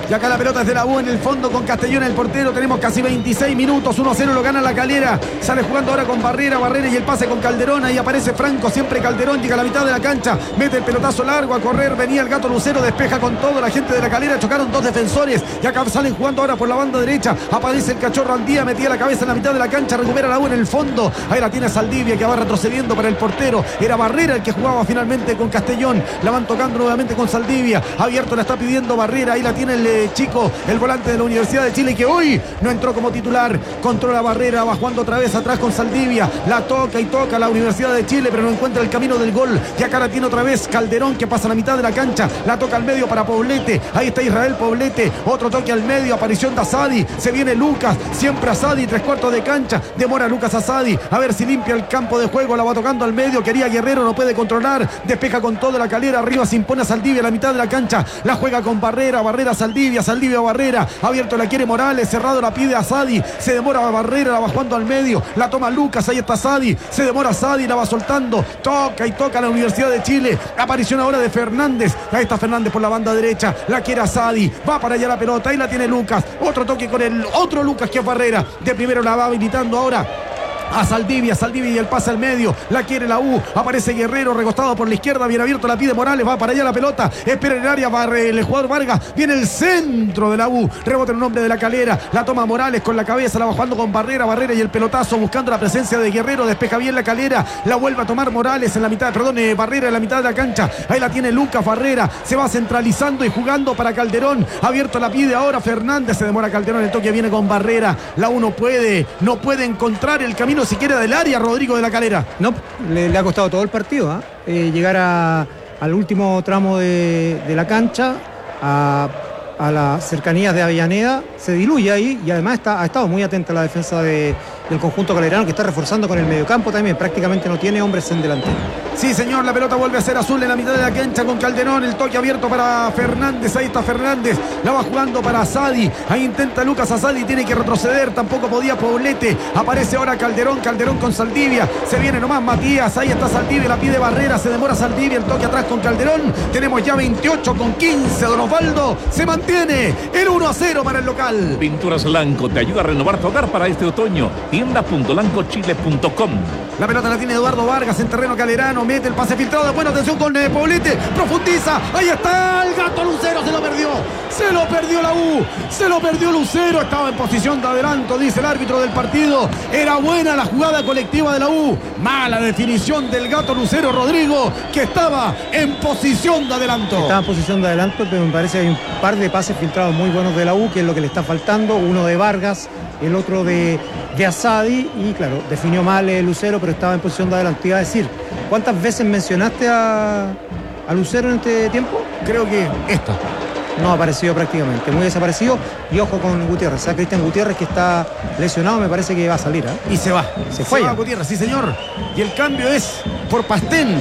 Y acá la pelota es de la U en el fondo con Castellón el portero. Tenemos casi veintiséis minutos. uno a cero lo gana la Calera. Sale jugando ahora con Barrera. Barrera y el pase con Calderón. Ahí aparece Franco. Siempre Calderón. Llega a la mitad de la cancha. Mete el pelotazo largo a correr. Venía el Gato Lucero. Despeja con todo. La gente de la Calera. Chocaron dos defensores. Y acá salen jugando ahora por la banda derecha. Aparece el Cachorro Andía. Metía la cabeza en la mitad de la cancha. Recupera la U en el fondo. Ahí la tiene Saldivia que va retrocediendo para el portero. Era Barrera el que jugaba finalmente con Castellón. La van tocando nuevamente con Saldivia. Abierto la está pidiendo Barrera. Ahí la tiene el eh, chico, el volante de la Universidad de Chile, que hoy no entró como titular. Controla Barrera. Va jugando otra vez atrás con Saldivia. La toca y toca la Universidad de Chile, pero no encuentra el camino del gol. Y acá la tiene otra vez Calderón, que pasa a la mitad de la cancha. La toca al medio para Poblete. Ahí está Israel Poblete. Otro toque al medio. Aparición de Asadi. Se viene Lucas. Siempre Asadi. Tres cuartos de cancha. Demora Lucas Asadi. A ver si limpia el campo de juego. La va tocando al medio. Quería Guerrero. No puede controlar. Despeja con todo la Calera. Arriba se impone a Saldivia a la mitad de la cancha. La juega con Barrera. Barrera Saldivia. Saldivia Barrera. Abierto la quiere Morales. Cerrado la pide Asadi. Se demora Barrera. La va jugando al medio. La toma Lucas. Ahí está Asadi. Se demora Asadi. La va soltando. Toca y toca la Universidad de Chile. Aparición ahora de Fernández. Ahí está Fernández por la banda derecha. La quiere Asadi. Va para allá la pelota. Ahí la tiene Lucas. Otro toque con el otro Lucas que es Barrera. De primero la va habilitando ahora a Saldivia, Saldivia y el pase al medio, la quiere la U, aparece Guerrero recostado por la izquierda, bien abierto, la pide Morales, va para allá la pelota, espera en el área, barre el jugador Vargas, viene el centro de la U, rebota en un hombre de la Calera, la toma Morales con la cabeza, la va jugando con Barrera, Barrera y el pelotazo buscando la presencia de Guerrero, despeja bien la Calera, la vuelve a tomar Morales en la mitad, perdón, eh, Barrera en la mitad de la cancha, ahí la tiene Lucas Barrera, se va centralizando y jugando para Calderón, abierto la pide ahora Fernández, se demora Calderón, el toque viene con Barrera, la U no puede, no puede encontrar el camino siquiera del área, Rodrigo de la Calera. No, le, le ha costado todo el partido, ¿eh? Eh, llegar a, al último tramo de, de la cancha, a, a las cercanías de Avellaneda, se diluye ahí y además está, ha estado muy atenta la defensa de, del conjunto calerano, que está reforzando con el mediocampo también, prácticamente no tiene hombres en delantera. Sí, señor, la pelota vuelve a ser azul en la mitad de la cancha con Calderón, el toque abierto para Fernández, ahí está Fernández, la va jugando para Asadi, ahí intenta Lucas Asadi, tiene que retroceder, tampoco podía Poblete, aparece ahora Calderón, Calderón con Saldivia, se viene nomás Matías, ahí está Saldivia, la pide Barrera, se demora Saldivia, el toque atrás con Calderón, tenemos ya veintiocho con quince, Don Osvaldo, se mantiene el uno a cero para el local. Pinturas Lanco te ayuda a renovar tu hogar para este otoño, tienda punto lanco chile punto com. La pelota la tiene Eduardo Vargas en terreno calerano, mete el pase filtrado, buena atención con eh, Poblete, profundiza, ahí está el Gato Lucero, se lo perdió, se lo perdió la U, se lo perdió Lucero, estaba en posición de adelanto, dice el árbitro del partido, era buena la jugada colectiva de la U, mala definición del Gato Lucero, Rodrigo, que estaba en posición de adelanto. Estaba en posición de adelanto, pero me parece que hay un par de pases filtrados muy buenos de la U, que es lo que le está faltando, uno de Vargas, el otro de, de Asadi, y claro, definió mal el Lucero, pero estaba en posición de adelanto. Iba a decir, ¿cuántas veces mencionaste a, a Lucero en este tiempo? Creo que esta. No ha aparecido prácticamente, muy desaparecido. Y ojo con Gutiérrez, ¿eh? Cristian Gutiérrez, que está lesionado, me parece que va a salir, ¿eh? Y se va, se fue. Se va Gutiérrez, sí señor. Y el cambio es por Pastén.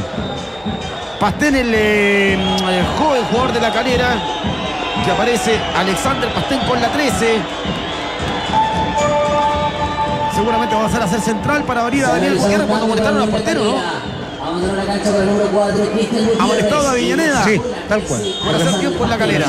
Pastén, el, eh, el joven jugador de la Calera, que aparece Alexander Pastén con la trece. Seguramente va a pasar a ser central para abrir a Daniel Gutiérrez cuando molestaron al portero, ¿no? ¿Ha molestado a Avellaneda? Sí, tal cual. Por hacer tiempo en la Calera.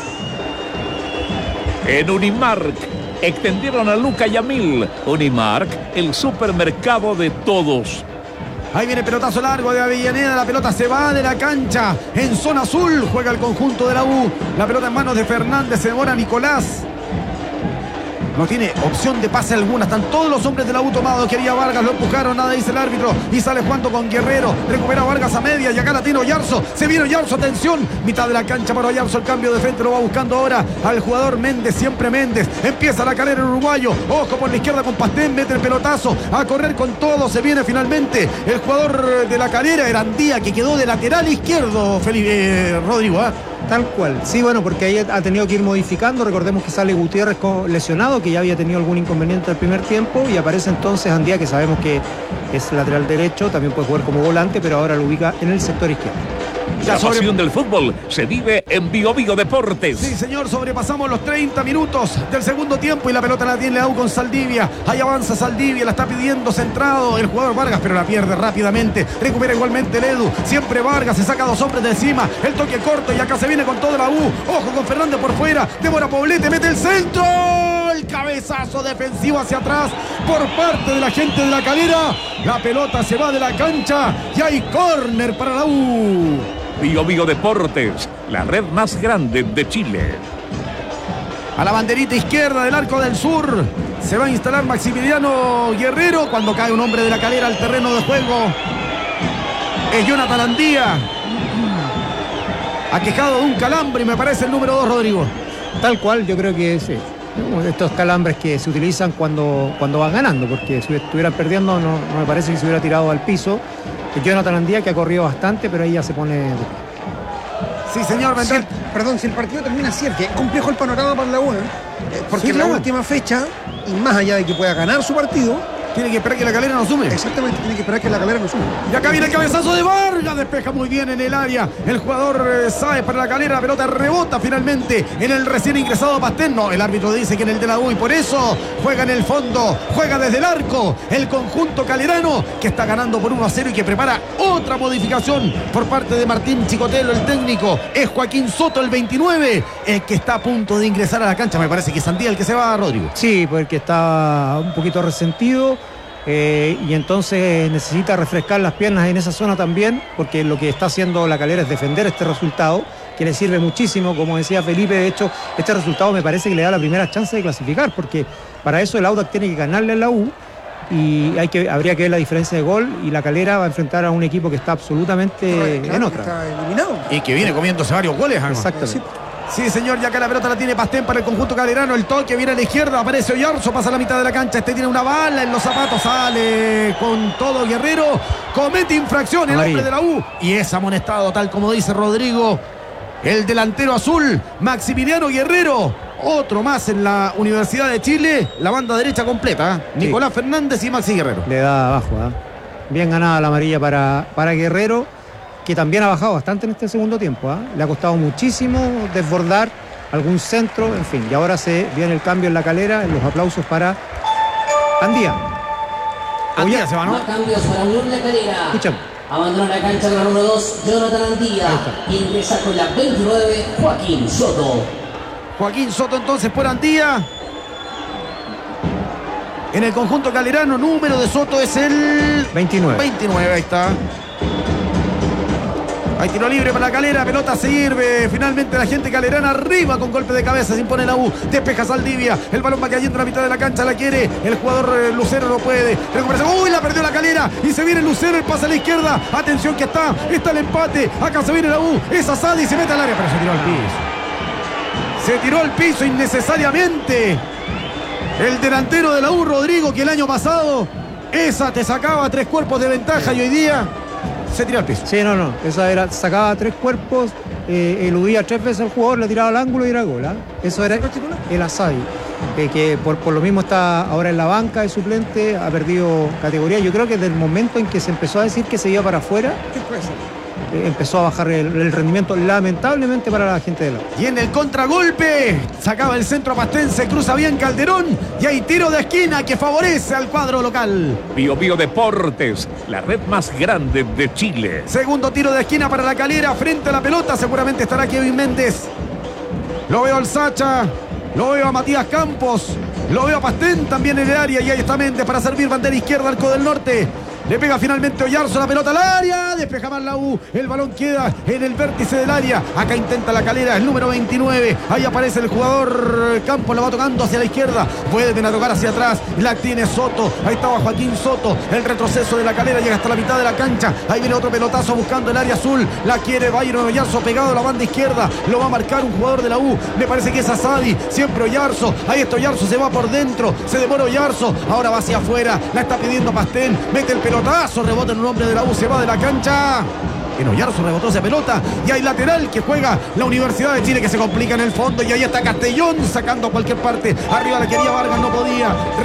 En Unimark extendieron a Luca Yamil. Unimark, el supermercado de todos. Ahí viene el pelotazo largo de Avellaneda, la pelota se va de la cancha, en zona azul juega el conjunto de la U, la pelota en manos de Fernández, se demora Nicolás. No tiene opción de pase alguna. Están todos los hombres de la U tomados. Quería Vargas, lo empujaron, nada dice el árbitro. Y sale jugando con Guerrero. Recupera Vargas a media. Y acá la tiene Oyarzo. Se viene Oyarzo, atención. Mitad de la cancha para Oyarzo. El cambio de frente lo va buscando ahora al jugador Méndez. Siempre Méndez. Empieza la carrera en uruguayo. Ojo por la izquierda con Pastén. Mete el pelotazo. A correr con todo. Se viene finalmente el jugador de la Calera, Erandía, que quedó de lateral izquierdo. Felipe eh, Rodrigo, ¿eh? Tal cual, sí, bueno, porque ahí ha tenido que ir modificando. Recordemos que sale Gutiérrez lesionado, que ya había tenido algún inconveniente al primer tiempo, y aparece entonces Andía, que sabemos que es lateral derecho, también puede jugar como volante, pero ahora lo ubica en el sector izquierdo. La sobre... pasión del fútbol se vive en Bio Bio Deportes. Sí, señor, sobrepasamos los treinta minutos del segundo tiempo y la pelota la tiene la U con Saldivia. Ahí avanza Saldivia, la está pidiendo centrado el jugador Vargas, pero la pierde rápidamente. Recupera igualmente el Edu. Siempre Vargas, se saca dos hombres de encima. El toque corto y acá se viene con toda la U. Ojo con Fernández por fuera. Demora Poblete, mete el centro. El cabezazo defensivo hacia atrás por parte de la gente de La Calera. La pelota se va de la cancha y hay córner para la U. Bio Bio Deportes, la red más grande de Chile. A la banderita izquierda del arco del sur se va a instalar Maximiliano Guerrero cuando cae un hombre de La Calera al terreno de juego. Es Jonathan Andía, aquejado de un calambre, y me parece el número dos, Rodrigo. Tal cual, yo creo que sí. Estos calambres que se utilizan cuando, cuando van ganando, porque si estuvieran perdiendo no, no me parece que se hubiera tirado al piso. Jonathan Andía, que ha corrido bastante, pero ahí ya se pone... Sí, señor. Si el, perdón, si el partido termina así, es complejo el panorama para la U, ¿eh? Porque sí, en la claro. última fecha, y más allá de que pueda ganar su partido, tiene que esperar que La Calera no sume. Exactamente, tiene que esperar que La Calera no sume. Y acá viene el cabezazo de Vargas, despeja muy bien en el área. El jugador eh, sabe para La Calera, la pelota rebota finalmente en el recién ingresado Pastén. No, el árbitro dice que en el de la U y por eso juega en el fondo, juega desde el arco. El conjunto calerano que está ganando por uno a cero y que prepara otra modificación por parte de Martín Chicotelo, el técnico. Es Joaquín Soto, el veintinueve, el que está a punto de ingresar a la cancha. Me parece que es Sandía el que se va, Rodrigo. Sí, porque está un poquito resentido. Eh, y entonces necesita refrescar las piernas en esa zona también, porque lo que está haciendo La Calera es defender este resultado, que le sirve muchísimo, como decía Felipe. De hecho, este resultado me parece que le da la primera chance de clasificar, porque para eso el Audax tiene que ganarle a la U y hay que, habría que ver la diferencia de gol, y La Calera va a enfrentar a un equipo que está absolutamente claro, en otra. Está eliminado. Y que viene comiéndose varios goles, ¿no? Exactamente. Sí, señor, ya acá la pelota la tiene Pastén para el conjunto calerano. El toque viene a la izquierda, aparece Oyarzo, pasa a la mitad de la cancha. Este tiene una bala en los zapatos, sale con todo Guerrero. Comete infracción el hombre de la U y es amonestado, tal como dice Rodrigo. El delantero azul, Maximiliano Guerrero. Otro más en la Universidad de Chile. La banda derecha completa, ¿eh? Sí. Nicolás Fernández y Maxi Guerrero. Le da abajo, ¿eh? Bien ganada la amarilla para, para Guerrero, que también ha bajado bastante en este segundo tiempo, ¿eh? Le ha costado muchísimo desbordar algún centro, en fin, y ahora se viene el cambio en La Calera. En los aplausos para Andía. Andía se va, ¿no? Más cambios para Unión La Calera. Escuchamos. Abandona la cancha con la número dos, Jonathan Andía. Ingresa con la veintinueve, Joaquín Soto. Joaquín Soto entonces por Andía. En el conjunto calerano, número de Soto es el veintinueve. veintinueve, ahí está. Hay tiro libre para La Calera, pelota se sirve. Finalmente la gente calerana arriba con golpe de cabeza, se impone la U, despeja Saldivia. El balón va cayendo en la mitad de la cancha, la quiere. El jugador eh, Lucero no puede. Recuperación. Uy, la perdió La Calera y se viene Lucero, el pase a la izquierda. Atención que está, está el empate. Acá se viene la U, es Asadi y se mete al área, pero se tiró al piso. Se tiró al piso innecesariamente. El delantero de la U, Rodrigo, que el año pasado esa te sacaba tres cuerpos de ventaja y hoy día se tira al piso. Sí, no, no. Esa era, sacaba tres cuerpos, eh, eludía tres veces al jugador, le tiraba al ángulo y era gol, ¿eh? Eso era el Asadi, eh, que por, por lo mismo está ahora en la banca de suplente, ha perdido categoría. Yo creo que desde el momento en que se empezó a decir que se iba para afuera, eh, empezó a bajar el, el rendimiento, lamentablemente, para la gente de la. Y en el contragolpe, sacaba el centro Pastense, cruza bien Calderón y hay tiro de esquina que favorece al cuadro local. Bio Bio Deportes, la red más grande de Chile. Segundo tiro de esquina para La Calera, frente a la pelota, seguramente estará Kevin Méndez. Lo veo al Sacha, lo veo a Matías Campos, lo veo a Pastén también en el área y ahí está Méndez para servir bandera izquierda, arco del norte. Le pega finalmente Oyarzo la pelota al área, despeja más la U, el balón queda en el vértice del área. Acá intenta La Calera, el número veintinueve, ahí aparece el jugador Campos, la va tocando hacia la izquierda, pueden a tocar hacia atrás, la tiene Soto, ahí estaba Joaquín Soto, el retroceso de La Calera llega hasta la mitad de la cancha, ahí viene otro pelotazo buscando el área azul, la quiere Byron Oyarzo pegado a la banda izquierda, lo va a marcar un jugador de la U, me parece que es Asadi, siempre Oyarzo, ahí está Oyarzo, se va por dentro, se demora Oyarzo, ahora va hacia afuera, la está pidiendo Pastén, mete el pelotazo. Pelotazo, rebota en un hombre de la U, se va de la cancha. En Oyarzo rebotó esa pelota y hay lateral que juega la Universidad de Chile, que se complica en el fondo y ahí está Castellón sacando a cualquier parte. Arriba la quería Vargas, no podía. Recupera la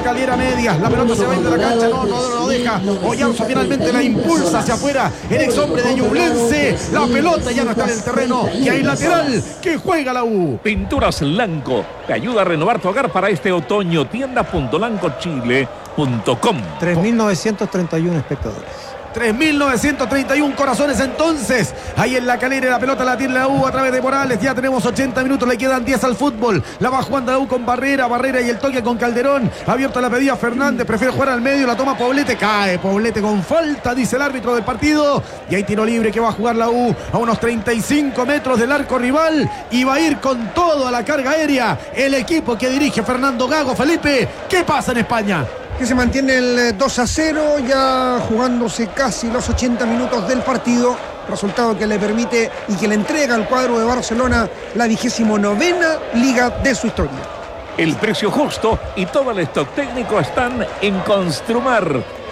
Calera media. La pelota se va de la cancha, no, no, no lo deja. Oyarzo finalmente la impulsa hacia afuera. El ex hombre de Ñublense. La pelota ya no está en el terreno. Y hay lateral que juega la U. Pinturas Lanco te ayuda a renovar tu hogar para este otoño. tienda punto lanco chile punto com. tres mil novecientos treinta y uno espectadores. tres mil novecientos treinta y uno corazones entonces. Ahí en la Calera, la pelota la tiene la U a través de Morales. Ya tenemos ochenta minutos, le quedan diez al fútbol. La va jugando la U con Barrera, Barrera y el toque con Calderón. Abierta la pedida Fernández, prefiere jugar al medio, la toma Poblete, cae Poblete con falta, dice el árbitro del partido. Y hay tiro libre que va a jugar la U a unos treinta y cinco metros del arco rival. Y va a ir con todo a la carga aérea el equipo que dirige Fernando Gago. Felipe, ¿qué pasa en España? Que se mantiene el dos a cero, ya jugándose casi los ochenta minutos del partido, resultado que le permite y que le entrega al cuadro de Barcelona la vigésimo novena liga de su historia. El precio justo y todo el stock técnico están en Construmar.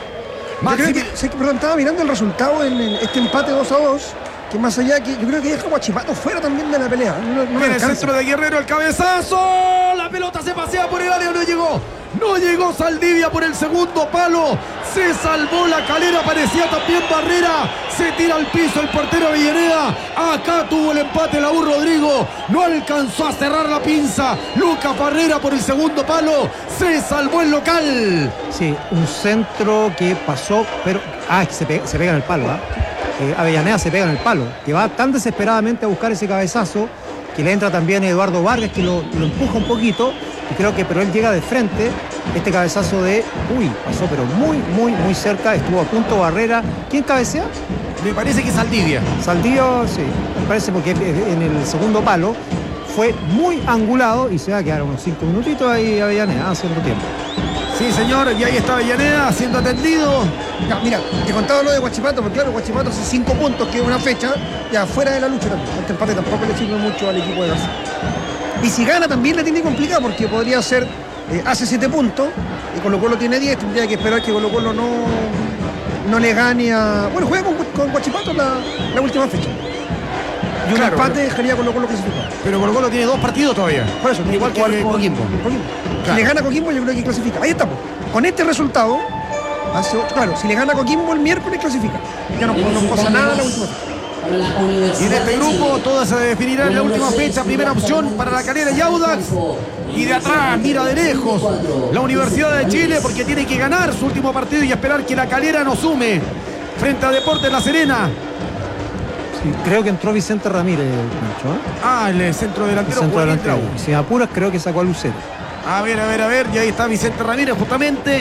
Yo creo que, sé que, perdón, estaba mirando el resultado en el- este empate dos a dos, que más allá que yo creo que deja a Guachipato fuera también de la pelea. No, no En el alcanza. centro de Guerrero, el cabezazo. La pelota se pasea por el área, no llegó. No llegó Saldivia por el segundo palo. Se salvó la Calera, parecía también Barrera. Se tira al piso el portero Avellaneda. Acá tuvo el empate la U Rodrigo. No alcanzó a cerrar la pinza. Lucas Barrera por el segundo palo. Se salvó el local. Sí, un centro que pasó, pero. Ah, es que se pega, se pega en el palo, ¿ah? Eh, Avellaneda se pega en el palo, que va tan desesperadamente a buscar ese cabezazo, que le entra también Eduardo Vargas, que lo, lo empuja un poquito, y creo que, pero él llega de frente, este cabezazo de, uy, pasó pero muy, muy, muy cerca, estuvo a punto Barrera. ¿Quién cabecea? Me parece que Saldivia. Saldío, sí, me parece, porque en el segundo palo fue muy angulado y se va a quedar unos cinco minutitos ahí Avellaneda haciendo tiempo. Sí, señor, y ahí está Avellaneda siendo atendido. Ya, mira, te contaba lo de Guachipato, porque claro, Guachipato hace cinco puntos, que es una fecha, ya fuera de la lucha también. Este empate tampoco le sirve mucho al equipo de García. Y si gana también le tiene complicado, porque podría ser, eh, hace siete puntos, y Colo Colo tiene diez, tendría que esperar que Colo Colo no, no le gane a... Bueno, juega con, con Guachipato la, la última fecha. Y un Claro, empate pero- dejaría a Colo Colo clasificado. Pero Colo Colo tiene dos partidos todavía. Por eso, Igual que jugar con- Coquimbo. con Coquimbo. Claro. Si le gana a Coquimbo, yo creo que clasifica. Ahí estamos. Con este resultado, hace, claro, si le gana a Coquimbo el miércoles, clasifica. Ya no, no pasa nada la última fecha. Para la Y en Universidad este de grupo Chile. todo se definirá en la última fecha. Primera opción para la Calera y Audax. Y de atrás, mira de lejos, la Universidad de Chile, porque tiene que ganar su último partido y esperar que la Calera no sume frente a Deportes La Serena. Sí, creo que entró Vicente Ramírez, Nacho, ¿eh? Ah, el centro El delantero centro jugador de delantero. la U. Si me apuras, creo que sacó a Lucero. A ver, a ver, a ver, y ahí está Vicente Ramírez justamente.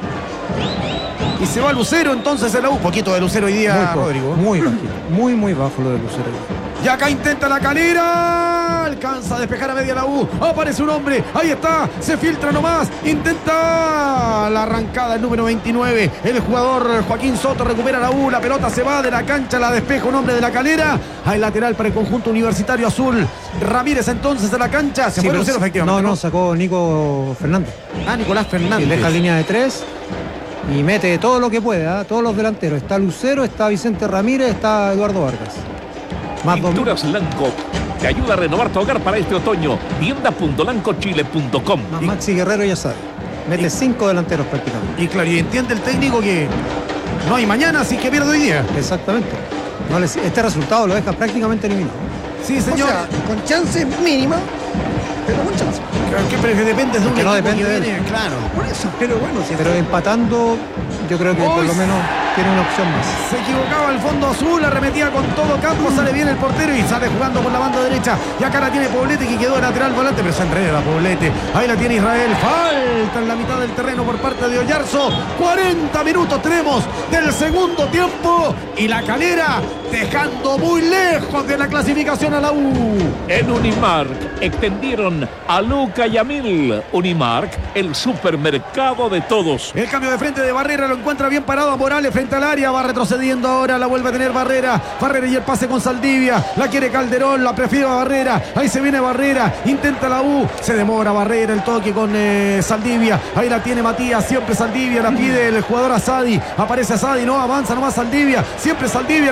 Y se va Lucero entonces en la U. Poquito de Lucero hoy Muy día, poco, Rodrigo. muy bajito, muy, muy bajo lo de Lucero. Y acá intenta la Calera. Alcanza a despejar a media la U. Aparece un hombre. Ahí está. Se filtra nomás. Intenta la arrancada el número veintinueve. El jugador Joaquín Soto recupera la U. La pelota se va de la cancha. La despeja un hombre de la Calera. Hay lateral para el conjunto universitario azul. Ramírez entonces a la cancha. Se Sí, fue pero Lucero sí- efectivamente. No, no, sacó Nico Fernández. Ah, Nicolás Y Fernández. deja línea de tres y mete todo lo que puede, ¿ah? Todos los delanteros. Está Lucero, está Vicente Ramírez, está Eduardo Vargas. Más dos. Pinturas Lanco te ayuda a renovar tu hogar para este otoño. tienda punto lanco chile punto com. Más Maxi Guerrero ya sabe. Mete cinco delanteros prácticamente. Y claro, y entiende el técnico que no hay mañana, así que pierde hoy día. Exactamente. No les- este resultado lo deja prácticamente eliminado. Sí, O señor. sea, con chance mínima, pero con chance. Claro, que pero que depende de un Que no equipo depende que de él. viene, claro. Por eso, pero bueno, si Pero empatando, yo creo que por Uy. lo menos tiene una opción más. Se equivocaba el fondo azul, arremetía con todo campo, sale bien el portero y sale jugando por la banda derecha. Y acá la tiene Poblete, que quedó de lateral volante, pero se enreda Poblete. Ahí la tiene Israel. Falta en la mitad del terreno por parte de Oyarzo. cuarenta minutos tenemos del segundo tiempo. Y la Calera dejando muy lejos de la clasificación a la U. En Unimark extendieron a Luca y a Mil. Unimark, el supermercado de todos. El cambio de frente de Barrera lo encuentra bien parado a Morales frente al área. Va retrocediendo ahora, la vuelve a tener Barrera. Barrera y el pase con Saldivia. La quiere Calderón, la prefiere a Barrera. Ahí se viene Barrera, intenta la U. Se demora Barrera, el toque con eh, Saldivia. Ahí la tiene Matías, siempre Saldivia. La pide el jugador Asadi. Aparece Asadi, no avanza nomás Saldivia. Siempre Saldivia le va a pegar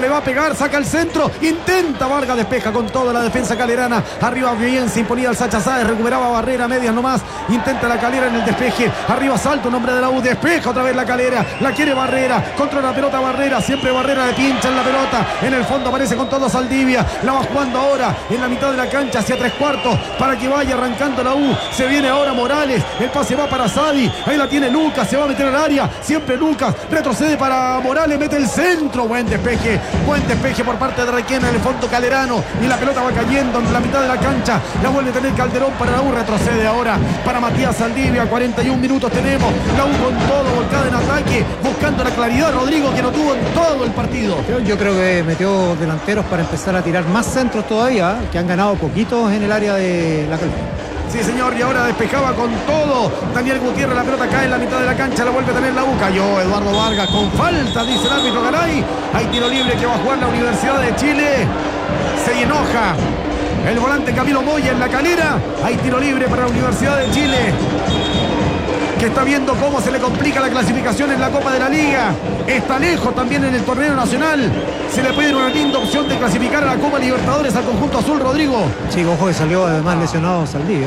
despejar, saca el centro, intenta Vargas, despeja con toda la defensa calerana. Arriba bien se imponía el Sacha Sáez, recuperaba Barrera, medias nomás, intenta la Calera en el despeje, arriba salto, nombre de la U, despeja otra vez la Calera, la quiere Barrera, controla la pelota Barrera, siempre Barrera de pincha en la pelota, en el fondo aparece con todo Saldivia, la va jugando ahora en la mitad de la cancha hacia tres cuartos para que vaya arrancando la U, se viene ahora Morales, el pase va para Sadi, ahí la tiene Lucas, se va a meter al área, siempre Lucas, retrocede para Morales, mete el centro, buen despeje, buen despeje por parte de Requena en el fondo calerano y la pelota va cayendo en la mitad de la cancha, la vuelve a tener Calderón para la U, retrocede ahora para Matías Saldivia, cuarenta y un minutos tenemos, la U con todo volcada en ataque, buscando la claridad Rodrigo que no tuvo en todo el partido. Yo, yo creo que metió delanteros para empezar a tirar más centros todavía, que han ganado poquitos en el área de la Calera. Sí, señor, y ahora despejaba con todo Daniel Gutiérrez, la pelota cae en la mitad de la cancha, la vuelve a tener la U, cayó Eduardo Vargas con falta, dice el árbitro Garay, hay tiro libre que va a jugar la Universidad de Chile, se enoja el volante Camilo Moya en la Calera, hay tiro libre para la Universidad de Chile, que está viendo cómo se le complica la clasificación en la Copa de la Liga, está lejos también en el torneo nacional, se le puede dar una linda opción de clasificar a la Copa Libertadores al conjunto azul, Rodrigo. Sí, ojo que salió además lesionado Saldivia.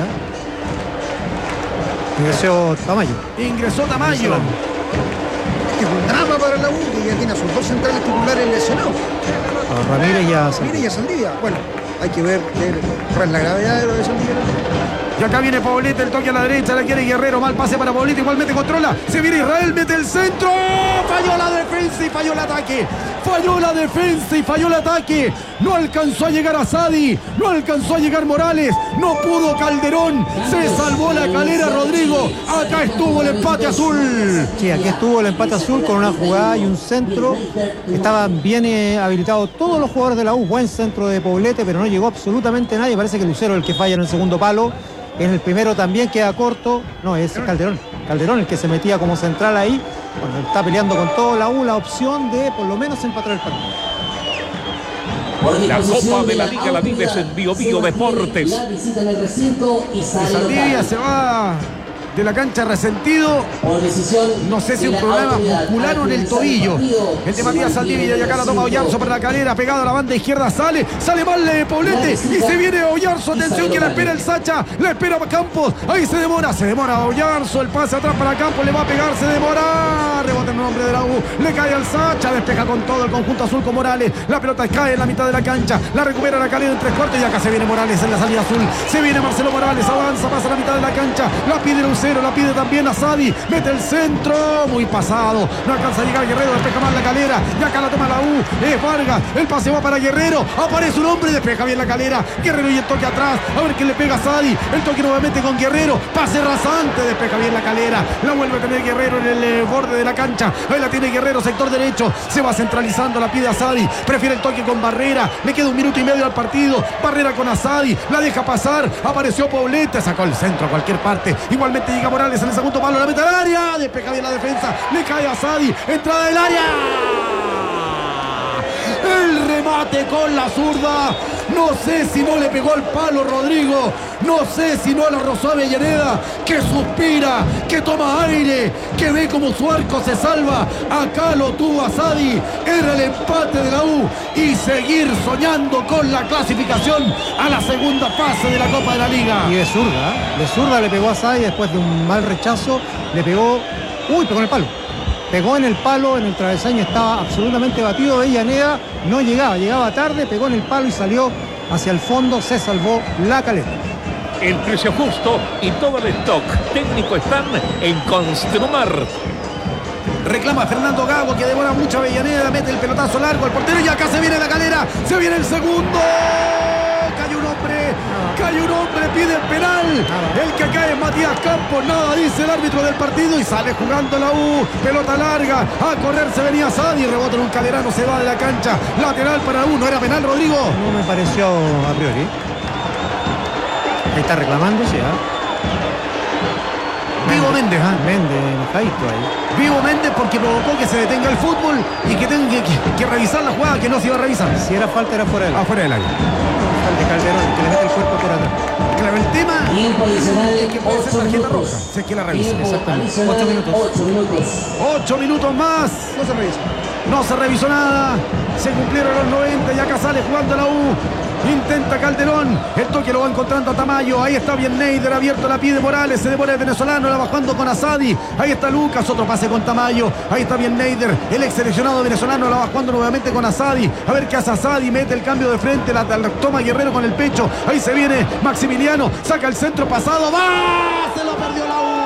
Ingresó Tamayo. Ingresó Tamayo. Es un drama para la U, que ya tiene a sus dos centrales titulares lesionados. A Ramírez y a Ramírez y a Saldivia. Bueno, hay que ver cuál es la gravedad de lo de Saldivia. Y acá viene Poblete, el toque a la derecha, la quiere Guerrero, mal pase para Poblete, igualmente controla, se viene Israel, mete el centro, falló la defensa y falló el ataque, falló la defensa y falló el ataque, no alcanzó a llegar a Sadi, no alcanzó a llegar Morales, no pudo Calderón, se salvó la Calera Rodrigo, acá estuvo el empate azul. Sí, aquí estuvo el empate azul con una jugada y un centro, estaban bien eh, habilitados todos los jugadores de la U, buen centro de Poblete, pero no llegó absolutamente nadie, parece que Lucero es el que falla en el segundo palo. En el primero también queda corto. No, es Calderón. Calderón el que se metía como central ahí. Cuando está peleando con todo la U, la opción de por lo menos empatar el partido. La Copa de la Liga la vives en Bio Bio Deportes. Saldivia se va de la cancha resentido, no sé si un problema muscular o en el tobillo, el de Matías Saldivia, y acá la toma Oyarzo para la Calera, pegado a la banda izquierda, sale, sale mal de Poblete, y se viene Oyarzo, atención que la espera el Sacha, la espera Campos, ahí se demora, se demora Oyarzo, el pase atrás para Campos, le va a pegar, se demora, rebota en nombre de la U, le cae al Sacha, despeja con todo el conjunto azul con Morales, la pelota cae en la mitad de la cancha, la recupera la Calera en tres cuartos, y acá se viene Morales en la salida azul, se viene Marcelo Morales, avanza, pasa a la mitad de la cancha, la pide Lucero, la pide también a Sadi, mete el centro, muy pasado, no alcanza a llegar Guerrero, despeja mal la Calera, y acá la toma la U, es Vargas, el pase va para Guerrero, aparece un hombre, despeja bien la Calera, Guerrero y el toque atrás, a ver quién le pega a Sadi, el toque nuevamente con Guerrero, pase rasante, despeja bien la Calera, la vuelve a tener Guerrero en el eh, borde de la cancha, ahí la tiene Guerrero, sector derecho, se va centralizando, la pide a Sadi, prefiere el toque con Barrera, le queda un minuto y medio al partido, Barrera con Asadi, la deja pasar, apareció Poblete, sacó el centro a cualquier parte, igualmente llega Morales en el segundo palo, la mete al área, despeja bien la defensa, le cae a Sadi, entrada del área, el remate con la zurda, no sé si no le pegó al palo Rodrigo, no sé si no la rozó a Avellaneda, que suspira, que toma aire, que ve como su arco se salva, acá lo tuvo a Sadi, era el empate de la U y seguir soñando con la clasificación a la segunda fase de la Copa de la Liga. Y de zurda, ¿eh? de zurda le pegó a Sadi después de un mal rechazo, le pegó, uy, pegó en el palo. Pegó en el palo, en el travesaño estaba absolutamente batido Avellaneda, no llegaba, llegaba tarde, pegó en el palo y salió hacia el fondo, se salvó la Calera. El precio justo y todo el stock técnico están en Construmar. Reclama Fernando Gago, que demora mucho Avellaneda, mete el pelotazo largo al portero y acá se viene la Calera, se viene el segundo. Cayó un hombre, cayó un hombre, pide el penal. El que cae es Matías Campos, nada dice el árbitro del partido y sale jugando la U. Pelota larga, a correr se venía Sadi, rebota en un calerano, se va de la cancha. Lateral para la U, ¿no era penal, Rodrigo? No me pareció a priori. Ahí está reclamando, sí, ¿eh? Vivo Méndez, ah, Méndez, enojadito ahí. Vivo Méndez porque provocó que se detenga el fútbol y que tenga que, que, que revisar la jugada que no se iba a revisar. Si era falta, era fuera del área. Afuera del área. El de Calderón, que le mete el cuerpo por atrás. Claro, el tema Tiempo adicional, es que puede ser ocho tarjeta roja, minutos. si es que la revisa. Tiempo Exactamente. adicional, Ocho minutos. ocho minutos. Ocho minutos más. No se revisa. No se revisó nada. Se cumplieron los noventa y acá sale jugando la U. Intenta Calderón, el toque lo va encontrando a Tamayo. Ahí está bien Neider, abierto la pide Morales. Se devora el venezolano, la bajando con Asadi. Ahí está Lucas, otro pase con Tamayo. Ahí está bien Neider, el ex seleccionado venezolano, la bajando nuevamente con Asadi. A ver qué hace Asadi, mete el cambio de frente, la, la toma Guerrero con el pecho. Ahí se viene Maximiliano, saca el centro pasado, va, se lo perdió la U.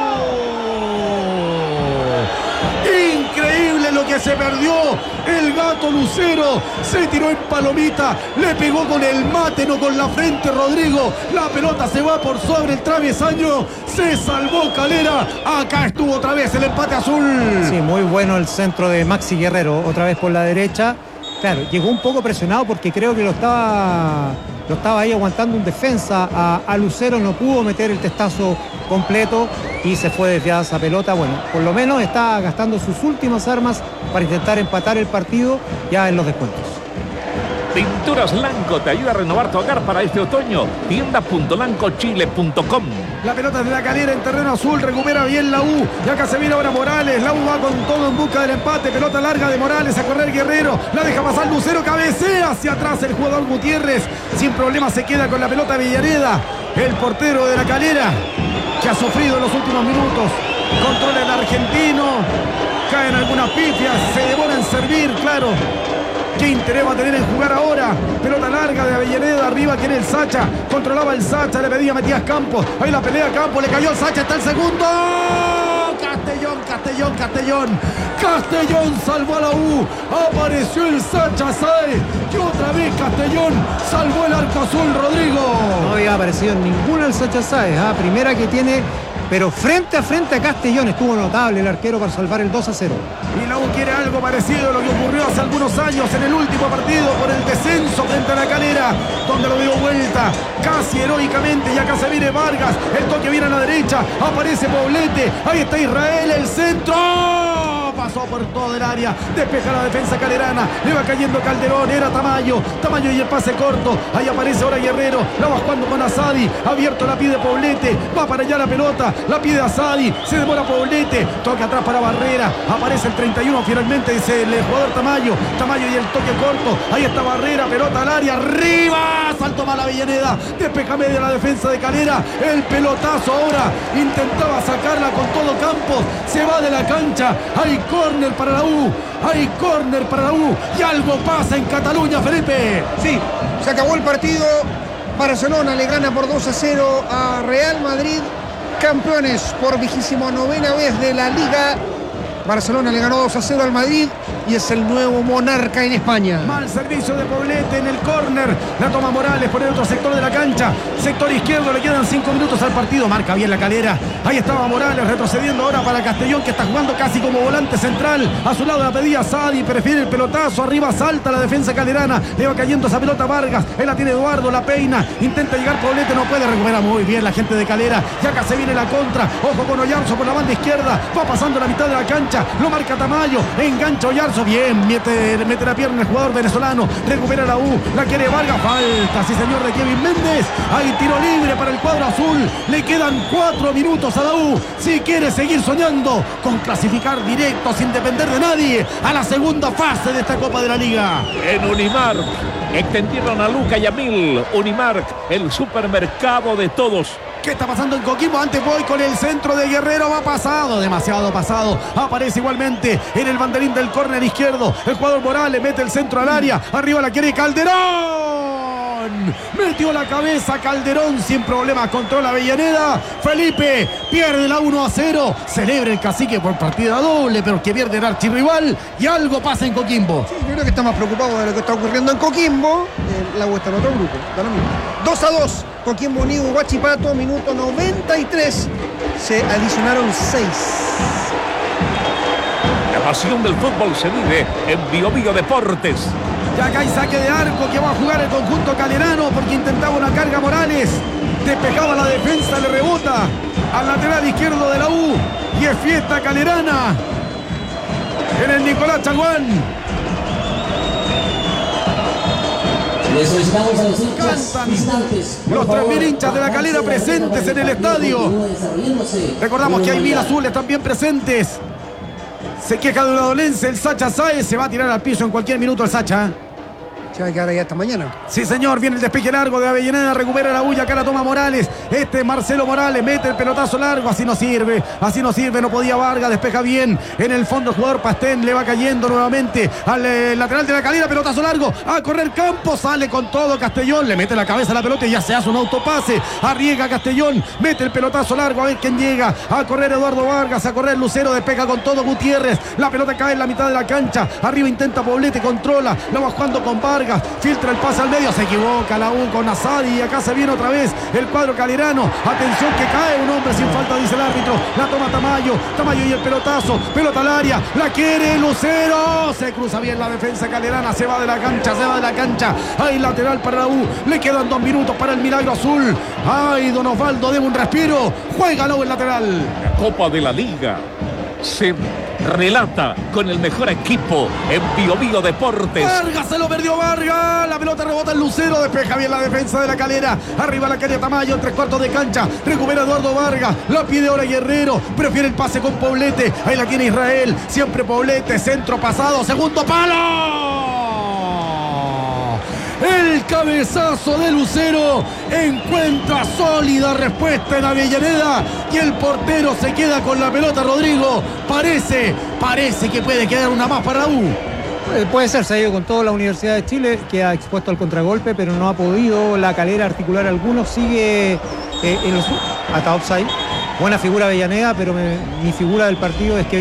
Increíble lo que se perdió. El gato Lucero se tiró en palomita, le pegó con el mate, no con la frente Rodrigo. La pelota se va por sobre el travesaño. Se salvó Calera. Acá estuvo otra vez el empate azul. Sí, muy bueno el centro de Maxi Guerrero, otra vez por la derecha. Claro, llegó un poco presionado porque creo que lo estaba, lo estaba ahí aguantando un defensa a, a Lucero, no pudo meter el testazo completo y se fue desviada esa pelota. Bueno, por lo menos está gastando sus últimas armas para intentar empatar el partido ya en los descuentos. Pinturas Lanco te ayuda a renovar tu hogar para este otoño. tienda punto lanco chile punto com. La pelota de la Calera en terreno azul, recupera bien la U. Y acá se viene ahora Morales. La U va con todo en busca del empate. Pelota larga de Morales a correr Guerrero. La deja pasar Lucero, cabecea hacia atrás el jugador Gutiérrez. Sin problema se queda con la pelota Villareda, el portero de la Calera, que ha sufrido en los últimos minutos. Controla el argentino. Caen algunas pifias. Se demora en servir, claro. ¿Qué interés va a tener en jugar ahora? Pelota larga de Avellaneda, arriba tiene el Sacha. Controlaba el Sacha, le pedía Matías Campos. Ahí la pelea Campos, le cayó el Sacha, está el segundo. Castellón, Castellón, Castellón. Castellón salvó a la U. Apareció el Sacha Sáez. Y otra vez Castellón salvó el arco azul, Rodrigo. No había aparecido en ninguna el Sacha Sáez. ¿eh? Primera que tiene, pero frente a frente a Castellón. Estuvo notable el arquero para salvar el dos a cero. Y la U quiere algo parecido a lo que ocurrió hace algunos años en el último partido por el descenso frente a la Calera, donde lo dio vuelta casi heroicamente. Y acá se viene Vargas, el toque viene a la derecha, aparece Poblete, ahí está Israel, el centro. Pasó por todo el área, despeja la defensa calerana, le va cayendo Calderón, era Tamayo, Tamayo y el pase corto, ahí aparece ahora Guerrero, la va jugando con Asadi, abierto la pide Poblete, va para allá la pelota, la pide Asadi, se demora Poblete, toca atrás para Barrera, aparece el treinta y uno finalmente, dice el jugador Tamayo, Tamayo y el toque corto, ahí está Barrera, pelota al área, arriba, salto mala Avellaneda, despeja media la defensa de Calera, el pelotazo ahora, intentaba sacarla con todo Campos, se va de la cancha, hay córner para la U, hay córner para la U y algo pasa en Cataluña, Felipe. Sí, se acabó el partido. Barcelona le gana por dos a cero a Real Madrid, campeones por vigésimo novena vez de la Liga. Barcelona le ganó dos a cero al Madrid y es el nuevo monarca en España. Mal servicio de Poblete en el córner. La toma Morales por el otro sector de la cancha. Sector izquierdo, le quedan cinco minutos al partido. Marca bien la Calera. Ahí estaba Morales retrocediendo ahora para Castellón, que está jugando casi como volante central. A su lado la pedía Sadi, prefiere el pelotazo. Arriba salta la defensa calerana. Le va cayendo esa pelota Vargas. Él la tiene Eduardo, la peina. Intenta llegar Poblete, no puede. Recupera muy bien la gente de Calera. Y acá se viene la contra. Ojo con Oyarzo por la banda izquierda. Va pasando la mitad de la cancha. Lo marca Tamayo. Engancha Oyarzo. Bien, mete, mete la pierna el jugador venezolano. Recupera la U. La quiere Vargas. Falta, sí señor, de Kevin Méndez. Hay tiro libre para el cuadro azul. Le quedan cuatro minutos a la U. Si quiere seguir soñando con clasificar directo sin depender de nadie a la segunda fase de esta Copa de la Liga. En Unimark extendieron a Luca y a Mil. Unimark, el supermercado de todos. ¿Qué está pasando en Coquimbo? Antes voy con el centro de Guerrero. Va pasado, demasiado pasado. Aparece igualmente en el banderín del córner izquierdo. El jugador Morales mete el centro al área. Arriba la quiere Calderón. Metió la cabeza Calderón sin problemas. Controla Avellaneda. Felipe pierde la uno a cero. Celebra el cacique por partida doble, pero que pierde el archirrival. Y algo pasa en Coquimbo. Sí, yo creo que está más preocupado de lo que está ocurriendo en Coquimbo. Eh, la U está en otro grupo. Da lo mismo. dos a dos. Coquimbo Unido, Huachipato, minuto noventa y tres. Se adicionaron seis. La pasión del fútbol se vive en Bio Bio Deportes. Ya acá hay saque de arco que va a jugar el conjunto calerano porque intentaba una carga Morales. Despejaba la defensa, le rebota al lateral izquierdo de la U. Y es fiesta calerana en el Nicolás Chaguán. Le solicitamos a los hinchas Cantan visitantes, los tres mil hinchas de la Calera presentes en el estadio. Recordamos que hay mil azules también presentes. Se queja de una dolencia el Sacha Sáez. Se va a tirar al piso en cualquier minuto el Sacha. Se va a quedar ya hasta mañana. Sí, señor, viene el despeje largo de Avellaneda, recupera la bulla, acá la toma Morales. Este es Marcelo Morales, mete el pelotazo largo, así no sirve, así no sirve, no podía Vargas, despeja bien. En el fondo el jugador Pastén le va cayendo nuevamente al eh, lateral de la Calera, pelotazo largo, a correr Campos, sale con todo Castellón, le mete la cabeza a la pelota y ya se hace un autopase. Arriesga Castellón, mete el pelotazo largo, a ver quién llega. A correr Eduardo Vargas, a correr Lucero, despeja con todo Gutiérrez. La pelota cae en la mitad de la cancha, arriba intenta Poblete, controla, la va jugando con Vargas. Filtra el pase al medio, se equivoca la U con Asadi y acá se viene otra vez el cuadro calerano. Atención que cae un hombre sin falta, dice el árbitro. La toma Tamayo, Tamayo y el pelotazo, pelota al área, la quiere Lucero. Se cruza bien la defensa calerana, se va de la cancha, se va de la cancha. Hay lateral para la U, le quedan dos minutos para el milagro azul. Ay, don Osvaldo, debe un respiro. Juega el lateral. La Copa de la Liga se relata con el mejor equipo en Bio Bio Deportes. Vargas se lo perdió Vargas. La pelota rebota en Lucero. Despeja bien la defensa de la Calera. Arriba la calle Tamayo en tres cuartos de cancha. Recupera Eduardo Vargas. La pide ahora Guerrero. Prefiere el pase con Poblete. Ahí la tiene Israel. Siempre Poblete. Centro pasado. Segundo palo. El cabezazo de Lucero encuentra sólida respuesta en Avellaneda y el portero se queda con la pelota. Rodrigo, parece, parece que puede quedar una más para la U. Eh, Puede ser, se ha ido con toda la Universidad de Chile, que ha expuesto al contragolpe, pero no ha podido la Calera articular alguno. Sigue eh, en los, hasta offside. Buena figura Avellaneda, pero me- mi figura del partido es que